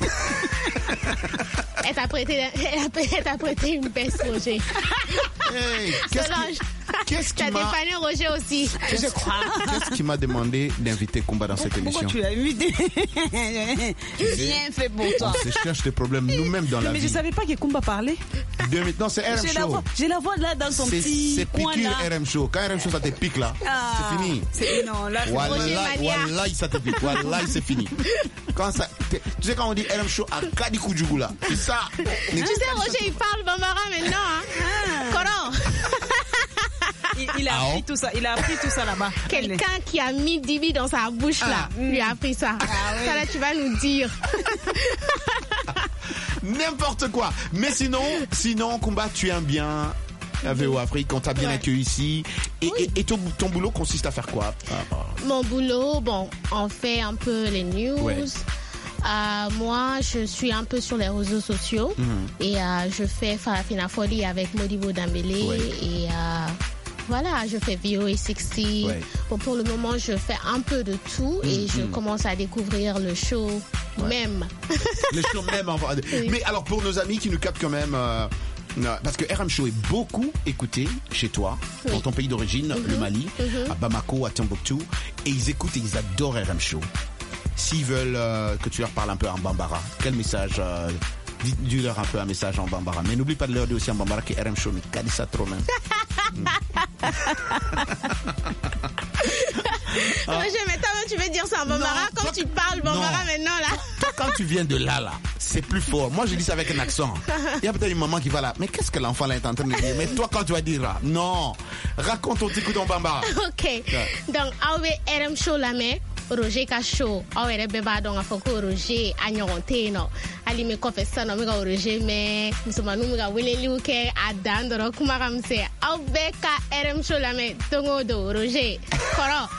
Elle t'a prêté une veste, Roger. Hey, Qu'est-ce qui m'a... T'as dépanné Roger aussi, je crois. Qu'est-ce qui m'a demandé d'inviter Kumba dans cette émission? Pourquoi tu l'as invité? Bien fait pour toi. On se cherche des problèmes nous-mêmes dans la vie. Mais je savais pas que Kumba parlait. Non, c'est RM Show. J'ai la voix là dans son petit coin là. C'est piqûre RM Show. Quand RM Show ça te pique là, c'est fini. Non, là, Wallahi, ça te pique. Wallahi, c'est fini. Quand ça, tu sais quand on dit RM Show à Kadikoudjougou là, c'est ça. Tu sais, Roger, il parle Bambara maintenant. Comment? Il a appris tout ça. Il a appris tout ça là-bas. Quelqu'un qui a mis Dibi dans sa bouche là, lui a appris ça. Ça là, tu vas nous dire. N'importe quoi. Mais sinon, Kumba, tu aimes bien VO Afrique, on t'a bien accueilli ici. Et ton boulot consiste à faire quoi? Mon boulot, on fait un peu les news. Ouais. Moi, je suis un peu sur les réseaux sociaux et je fais Farafina Folie avec Modibo Dambélé et voilà, je fais VOA 60. Ouais. Bon, pour le moment, je fais un peu de tout et je commence à découvrir le show même. Le show même. Oui. Mais alors, pour nos amis qui nous captent quand même... parce que RM Show est beaucoup écouté chez toi, dans ton pays d'origine, le Mali, à Bamako, à Tombouctou, et ils écoutent et ils adorent RM Show. S'ils veulent que tu leur parles un peu en bambara, quel message dis-leur un peu un message en bambara. Mais n'oublie pas de leur dire aussi en bambara que RM Show, mais qu'est-ce ça trop même. Roger, mais toi, tu veux dire ça en bambara quand tu parles bambara maintenant là. Toi, quand tu viens de là, c'est plus fort. Moi, je dis ça avec un accent. Il y a peut-être une maman qui va là. Mais qu'est-ce que l'enfant là est en train de dire? Mais toi, quand tu vas dire là, non. Raconte ton petit coup en bambara. Ok. Donc, awe RM Show la mais. Roger ka show awere beba donc afoko Roger anyonte no ali me confessa no me ka Roger me musoma no me ka wele liuke adandoro kuma kamse awbeka RM Show la me tongo do Roger koro.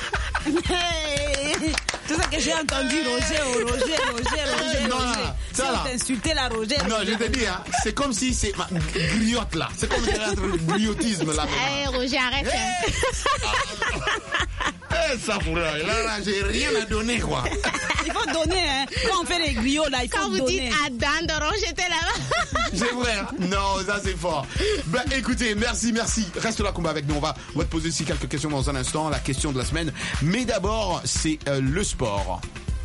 Tout ça que j'ai entendu, Roger. Non, si on t'insultait la Roger. Non, je te dis, hein, c'est comme si c'est ma griotte là. C'est comme si c'était un griotisme là. Roger, arrête. Ça pour là, j'ai rien à donner quoi. Il faut donner, hein. Quand on fait les griots là, il faut donner. Quand vous dites Adandoro, j'étais là-bas. C'est vrai, hein? Non, ça c'est fort. Ben écoutez, merci. Reste là, combat avec nous. On va te poser aussi quelques questions dans un instant, la question de la semaine. Mais d'abord, c'est le sport.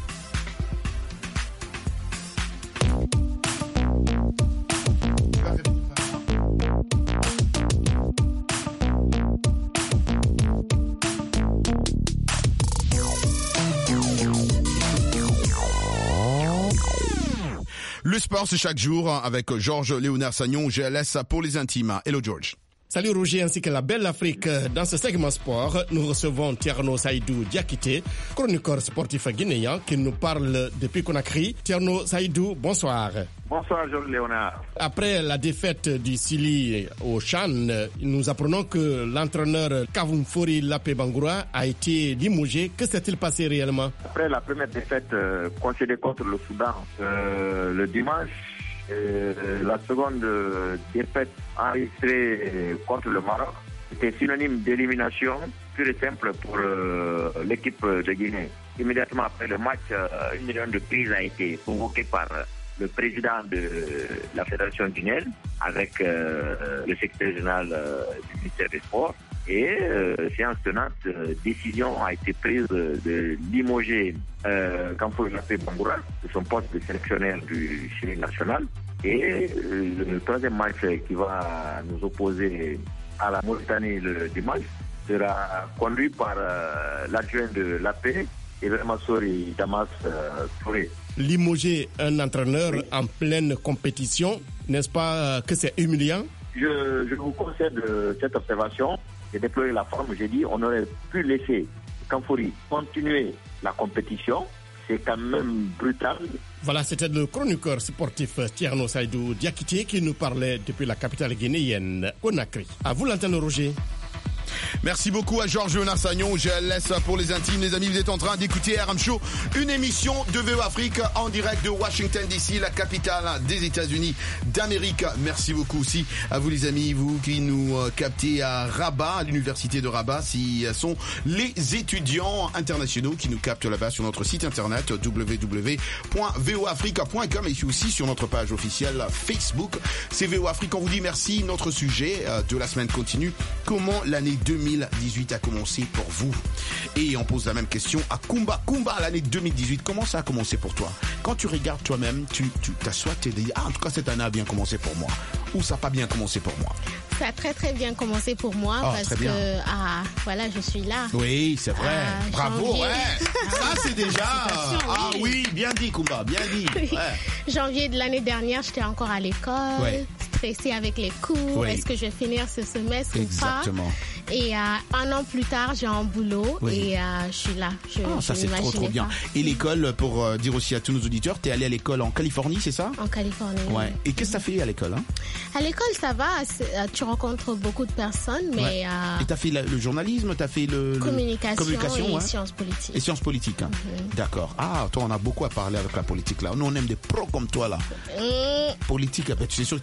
Le sport, c'est chaque jour avec Georges Léonard Sagnon, GLS pour les intimes. Hello George. Salut Roger ainsi que la belle Afrique. Dans ce segment sport, nous recevons Tierno Saïdou Diakité, chroniqueur sportif guinéen qui nous parle depuis Conakry. Tierno Saïdou, bonsoir. Bonsoir Georges Léonard. Après la défaite du Sili au Chan, nous apprenons que l'entraîneur Kavumfori Lapé Bangoura a été limogé. Que s'est-il passé réellement? Après la première défaite concédée contre le Soudan le dimanche, la seconde défaite enregistrée contre le Maroc était synonyme d'élimination pure et simple pour l'équipe de Guinée. Immédiatement après le match, une réunion de crise a été convoquée par le président de la Fédération guinéenne avec le secrétaire général du ministère des Sports. Et séance tenante, décision a été prise de limoger Kamfo Lapé Bangoura de son poste de sélectionneur du Chili national. Et le troisième match qui va nous opposer à la Mauritanie le dimanche sera conduit par l'adjoint de Lapé, Ibrahima Sori Damas Touré. Limoger un entraîneur en pleine compétition, n'est-ce pas que c'est humiliant? Je vous concède cette observation. J'ai déploré la forme. J'ai dit on aurait pu laisser Kamfori continuer la compétition. C'est quand même brutal. Voilà, c'était le chroniqueur sportif Tierno Saïdou Diakité qui nous parlait depuis la capitale guinéenne, Conakry. À vous l'antenne, Roger. Merci beaucoup à Georges Léonard Sagnon, GLS pour les intimes. Les amis, vous êtes en train d'écouter RM Show, une émission de VOA Afrique en direct de Washington DC, la capitale des États-Unis d'Amérique. Merci beaucoup aussi à vous les amis, vous qui nous captez à Rabat, à l'université de Rabat, si sont les étudiants internationaux qui nous captent là-bas sur notre site internet www.voafrique.com et aussi sur notre page officielle Facebook. C'est VOA Afrique, on vous dit merci. Notre sujet de la semaine continue, comment l'année 2018 a commencé pour vous? Et on pose la même question à Kumba. Kumba, l'année 2018, comment ça a commencé pour toi? Quand tu regardes toi-même, tu t'assois, tu te dis, en tout cas cette année a bien commencé pour moi. Ou ça n'a pas bien commencé pour moi? Ça a très très bien commencé pour moi parce que voilà, je suis là. Oui, c'est vrai. Bravo, ouais. Ça c'est déjà. Oui, bien dit Kumba, bien dit. Oui. Ouais. Janvier de l'année dernière, j'étais encore à l'école, stressée avec les cours. Oui. Est-ce que je vais finir ce semestre ou pas? Et un an plus tard, j'ai un boulot et je suis là. Ça c'est trop bien. Et l'école, pour dire aussi à tous nos auditeurs, t'es allé à l'école en Californie, c'est ça? En Californie. Ouais. Et qu'est-ce que t'as fait à l'école? À l'école, ça va. Tu rencontres beaucoup de personnes, mais. Et t'as fait le journalisme, t'as fait le communication et sciences politiques. Et sciences politiques. Hein. D'accord. Ah, toi, on a beaucoup à parler avec la politique là. Nous, on aime des pros comme toi là. Politique. Tu sais sûr que tu as aussi dit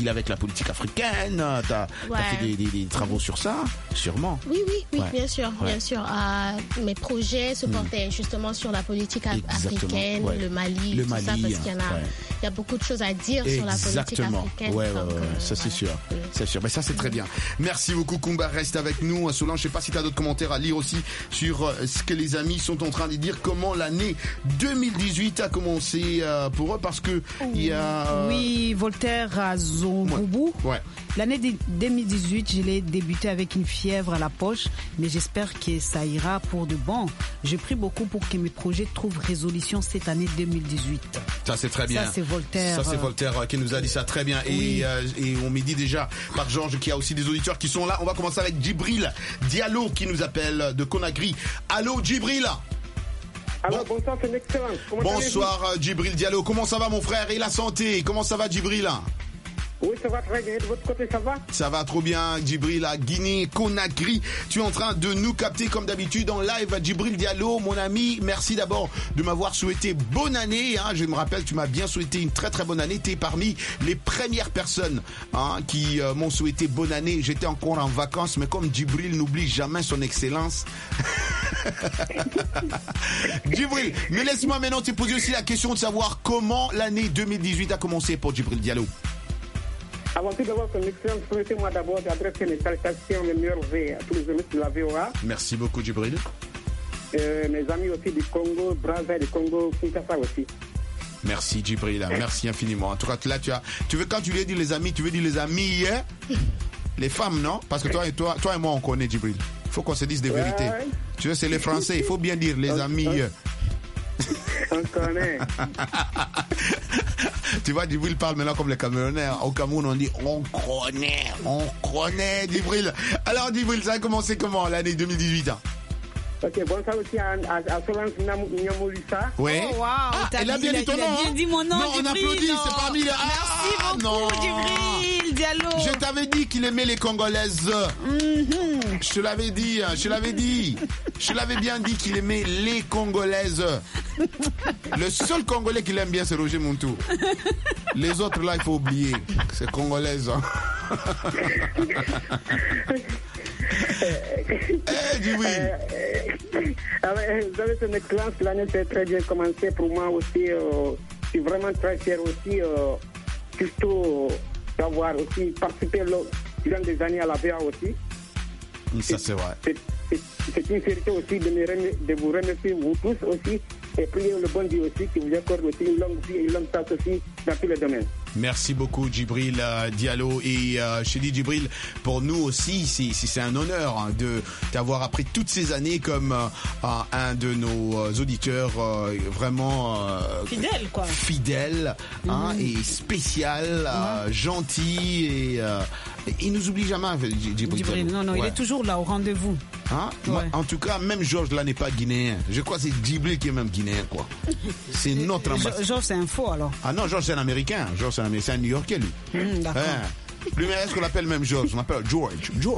avec la politique africaine. T'as fait des travaux sur ça, sûrement. Oui, Ouais. bien sûr. Mes projets se portaient justement sur la politique africaine, le Mali, tout ça, parce qu'il y a beaucoup de choses à dire sur la politique africaine. Ça c'est sûr. C'est sûr. Mais ça c'est très bien. Merci beaucoup, Kumba. Reste avec nous. Solange, je sais pas si tu as d'autres commentaires à lire aussi sur ce que les amis sont en train de dire, comment l'année 2018 a commencé pour eux, parce que il y a... Oui, Voltaire à Zongoubou. Ouais. L'année 2018, je l'ai débuté avec une fièvre à la poche, mais j'espère que ça ira pour de bon. Je prie beaucoup pour que mes projets trouvent résolution cette année 2018. Ça c'est très bien. Ça c'est Voltaire. Ça c'est Voltaire qui nous a dit ça très bien. Oui. Et on me dit déjà par Georges qu'il y a aussi des auditeurs qui sont là. On va commencer avec Djibril Diallo qui nous appelle de Conakry. Allô Djibril. Alors bonsoir, c'est excellent. Bonsoir Djibril Diallo. Comment ça va mon frère? Et la santé? Comment ça va Djibril? Oui, ça va très bien. De votre côté, ça va? Ça va trop bien, Djibril, à Guinée, Conakry. Tu es en train de nous capter comme d'habitude en live. Djibril Diallo, mon ami, merci d'abord de m'avoir souhaité bonne année. Je me rappelle, tu m'as bien souhaité une très très bonne année. Tu es parmi les premières personnes qui m'ont souhaité bonne année. J'étais encore en vacances, mais comme Djibril n'oublie jamais son excellence. Djibril, mais laisse-moi maintenant te poser aussi la question de savoir comment l'année 2018 a commencé pour Djibril Diallo. Avant tout d'abord, son excellence, permettez-moi d'abord d'adresser mes salutations, mes meilleurs vœux à tous les amis de la VOA. Merci beaucoup, Djibril. Mes amis aussi du Congo, Brazza, du Congo, Kinshasa aussi. Merci, Djibril. Merci infiniment. En tout cas, là, tu veux, quand tu veux dire les amis, tu veux dire les amis, les femmes, non? Parce que toi et moi, on connaît, Djibril. Il faut qu'on se dise des vérités. Tu vois, c'est les Français. Il faut bien dire les amis. On connaît. Tu vois, Djibril parle maintenant comme les Camerounais. Au Cameroun, on dit on connaît, Djibril. Alors, Djibril, ça a commencé comment l'année 2018? Ok, bonsoir aussi à Solange Nyamolissa. Oui. Oh, wow, elle a bien dit ton nom. Il a bien dit mon nom, non, on applaudit, c'est parmi les... Merci beaucoup, Djibril Diallo. Je t'avais dit qu'il aimait les Congolaises. Je te l'avais dit. Je l'avais bien dit qu'il aimait les Congolaises. Le seul Congolais qu'il aime bien, c'est Roger Muntu. Les autres, là, il faut oublier. C'est Congolaises. Vous avez une excellence, l'année s'est très bien commencé pour moi aussi. Je suis vraiment très fier aussi, surtout d'avoir aussi participé durant des années à la VA aussi. Ça c'est vrai. C'est une fierté aussi de vous remercier vous tous aussi et prier le bon Dieu aussi qui vous accorde aussi une longue vie et une longue tâche aussi dans tous les domaines. Merci beaucoup Djibril Diallo et je te dis Djibril, pour nous aussi c'est un honneur de t'avoir appris toutes ces années comme un de nos auditeurs vraiment fidèle et spécial, gentil et il nous oublie jamais Djibril. Non, il est toujours là au rendez-vous. En tout cas, même Georges là n'est pas guinéen. Je crois que c'est Djibril qui est même guinéen quoi. C'est notre ambassadeur. Georges c'est un faux alors. Ah non, Georges c'est un Américain. C'est un New-Yorkais lui. D'accord. Lui, mais est-ce qu'on l'appelle même George? On l'appelle George.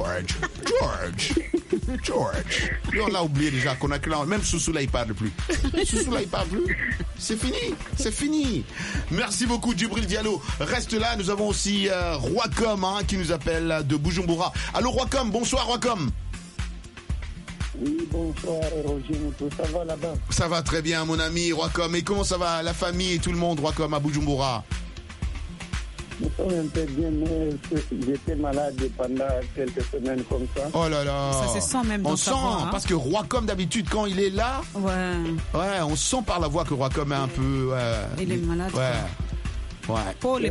Lui, on l'a oublié déjà. Même Soussou là, il parle plus. C'est fini. Merci beaucoup, Djibril Diallo. Reste là. Nous avons aussi Roicom qui nous appelle de Bujumbura. Allô, Roicom. Bonsoir, Roicom. Oui, bonsoir, Roger. Ça va là-bas? Ça va très bien, mon ami Roicom. Et comment ça va, la famille et tout le monde, Roicom, à Bujumbura? Nous sommes un peu bien, mais j'étais malade pendant quelques semaines comme ça. Oh là là. Ça se sent même dans sa voix. On sent, parce que Roicom d'habitude, quand il est là, on sent par la voix que Roicom est un peu... il est malade. Ouais. Pole.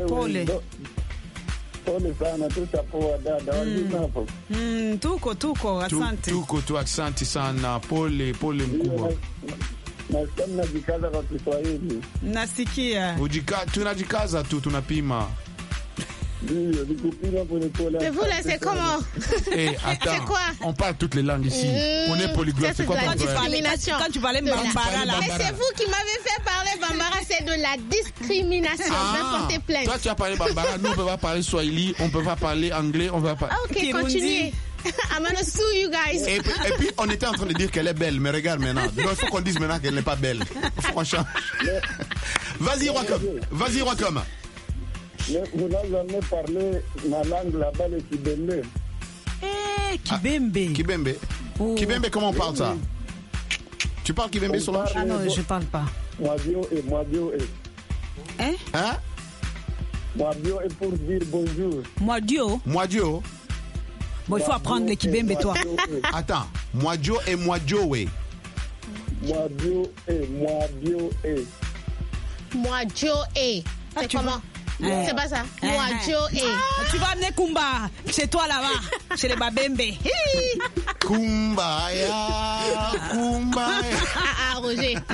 Tuko, asante. Tuko, asante sana. Pole mkubwa. Najikaza kwa Kiswahili. Nasikia. Tunajikaza tu, tunapima. Mais vous là, c'est comment? Attends, c'est quoi? On parle toutes les langues ici. On est polyglotte. C'est quoi ton discrimination? Quand tu parlais Bambara là. Mais c'est vous qui m'avez fait parler Bambara, c'est de la discrimination. Je vais porter plainte. Toi, tu as parlé Bambara. Nous, on ne peut pas parler Swahili. On ne peut pas parler anglais. On va pas. Ok, continuez. I'm gonna sue you guys. Et puis, on était en train de dire qu'elle est belle, mais regarde maintenant. Il faut qu'on dise maintenant qu'elle n'est pas belle. Il faut qu'on change. Vas-y, Roicom. Mais vous n'avez jamais parlé ma langue là-bas, le Kibembe. Kibembe. Kibembe. Oh. Kibembe, comment on parle ça? Tu parles Kibembe, Solange? Ah non, je parle pas. Moabio et. Hein? Moabio est pour dire bonjour. Moadio? Bon, il faut apprendre le Kibembe, toi. Attends, Moadio et Moadioé. Moabio et. Moadioé. C'est comment? C'est pas ça. Moadioé. Tu vas amener Kumba chez toi là-bas, chez les Babembe. Kumbaya. Roger.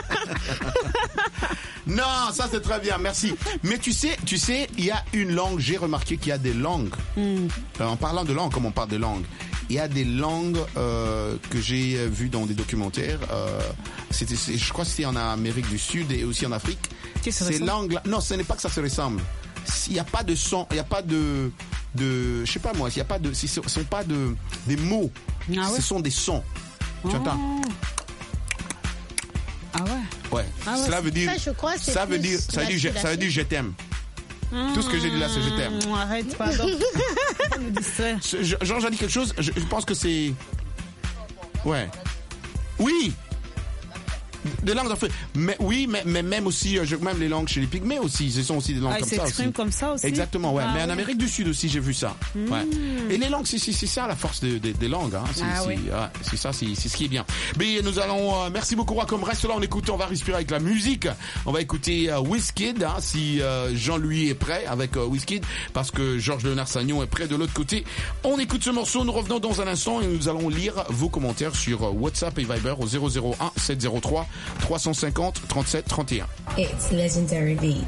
Non, ça c'est très bien, merci. Mais tu sais, il y a une langue, j'ai remarqué qu'il y a des langues. En parlant de langue, comme on parle de langue, il y a des langues que j'ai vues dans des documentaires. Je crois que c'était en Amérique du Sud et aussi en Afrique. Ces langues-là, non, ce n'est pas que ça se ressemble. Il n'y a pas de son, il n'y a pas de, je sais pas moi, il y a pas de, ce sont pas des mots, ce sont des sons. Tu entends? Ah ouais. Ouais. Cela veut dire, ça veut dire je t'aime. Tout ce que j'ai dit là, c'est je t'aime. Arrête, pardon. Georges a dit quelque chose. Je pense que c'est. Ouais. Oui. Des langues d'Afrique. Mais oui, mais même aussi, même les langues chez les Pygmées aussi, ce sont aussi des langues comme ça aussi. Ils s'expriment comme ça aussi. Exactement, ouais. Mais en Amérique du Sud aussi, j'ai vu ça. Ouais. Et les langues, c'est ça la force des langues. Hein. C'est ça, c'est ce qui est bien. Mais nous allons, merci beaucoup, comme reste là, on va respirer avec la musique. On va écouter Wizkid, hein, si Jean-Louis est prêt avec Wizkid, parce que Georges Léonard Sagnon est prêt de l'autre côté. On écoute ce morceau, nous revenons dans un instant et nous allons lire vos commentaires sur WhatsApp et Viber au 001 703 350 37 31. It's Legendary Beats.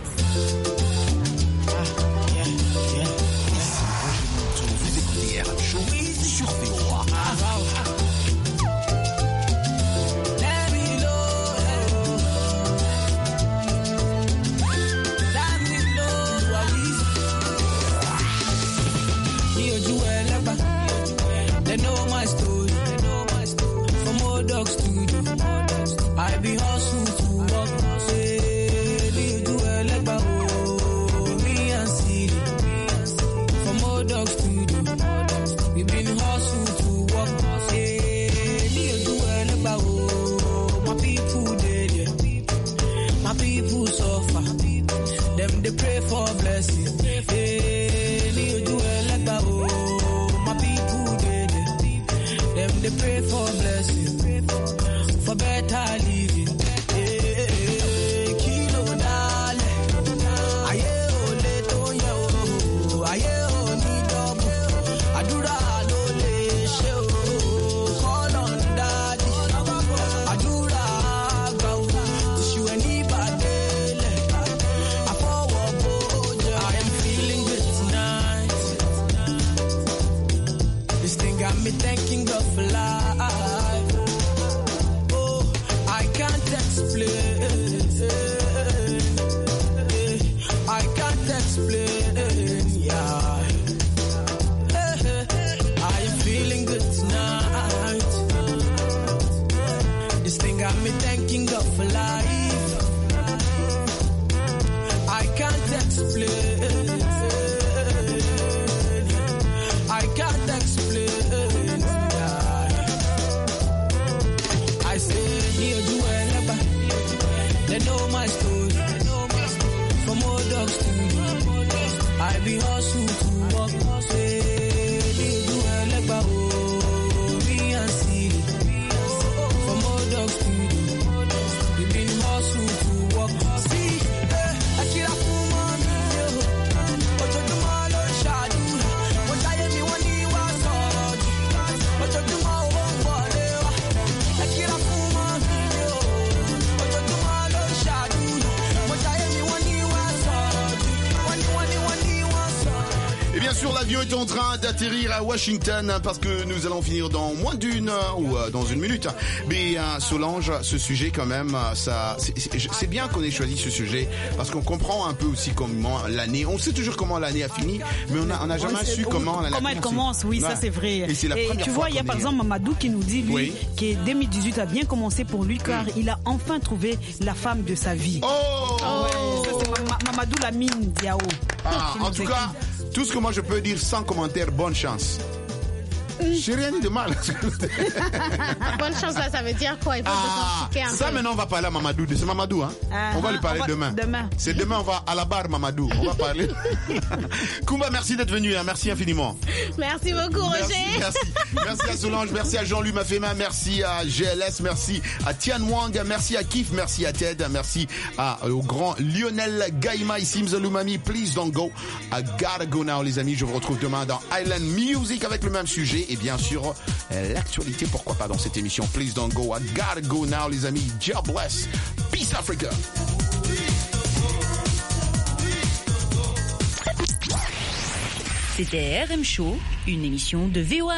Vous écoutez RM Show sur VOA. They know my story. From old dog studio, I be hustle to work. Say, do like me and City. From old dog studio, we been hustle to work. Say, do like my people dead, my people suffer. Them they pray for blessing. Hey, do like my people dead. Them they pray for blessing, for better living. Kilo dale, aye ole tonya o, aye oni double. Adura lo le show, call on daddy. Adura go, she any badele. I forward boja. I am feeling good tonight. This thing got me thanking God for life. Explain, yeah. I am feeling good tonight. This thing got me thanking God for life. I can't explain. I can't explain. Yeah. I say, here do whatever. They know my story. From old dogs to I be hustle to walk, say, do like me and City. From old dogs to we been hustle to walk. See, I kill a woman, but you do my no shadow. What I am, you want you was hard. But you do my own body. I kill a woman, but you do my no shadow. What I am, you want you was hard. Et bien sûr, l'avion est en train d'atterrir à Washington parce que nous allons finir dans moins d'une heure ou dans une minute. Mais Solange, ce sujet quand même, ça, c'est bien qu'on ait choisi ce sujet parce qu'on comprend un peu aussi comment l'année. On sait toujours comment l'année a fini, mais on n'a jamais su comment l'année a commencé. Elle commence, oui, ça c'est vrai. Et c'est la première tu vois, il y a par exemple Mamadou qui nous dit lui que 2018 a bien commencé pour lui car il a enfin trouvé la femme de sa vie. Oh, ouais, ça c'est Mamadou Lamine Diao. En tout cas, tout ce que moi je peux dire sans commentaire, bonne chance. J'ai rien dit de mal. Bonne chance là, ça veut dire quoi? Il faut s'expliquer un peu. Ça maintenant on va parler à Mamadou. C'est Mamadou, hein? On va lui parler demain. C'est demain, on va à la barre Mamadou. On va parler. Kumba, merci d'être venu. Hein. Merci infiniment. Merci beaucoup, Roger. Merci à Solange, merci à Jean-Louis Mafema, merci à GLS, merci à Tian Wang, merci à Kif, merci à Ted, merci au grand Lionel Gaïma ici, Mzaloumami. Please don't go. I gotta go now, les amis. Je vous retrouve demain dans Island Music avec le même sujet. Et bien sûr, l'actualité, pourquoi pas dans cette émission. Please don't go, I gotta go now, les amis. God bless. Peace Africa. C'était RM Show, une émission de VOA.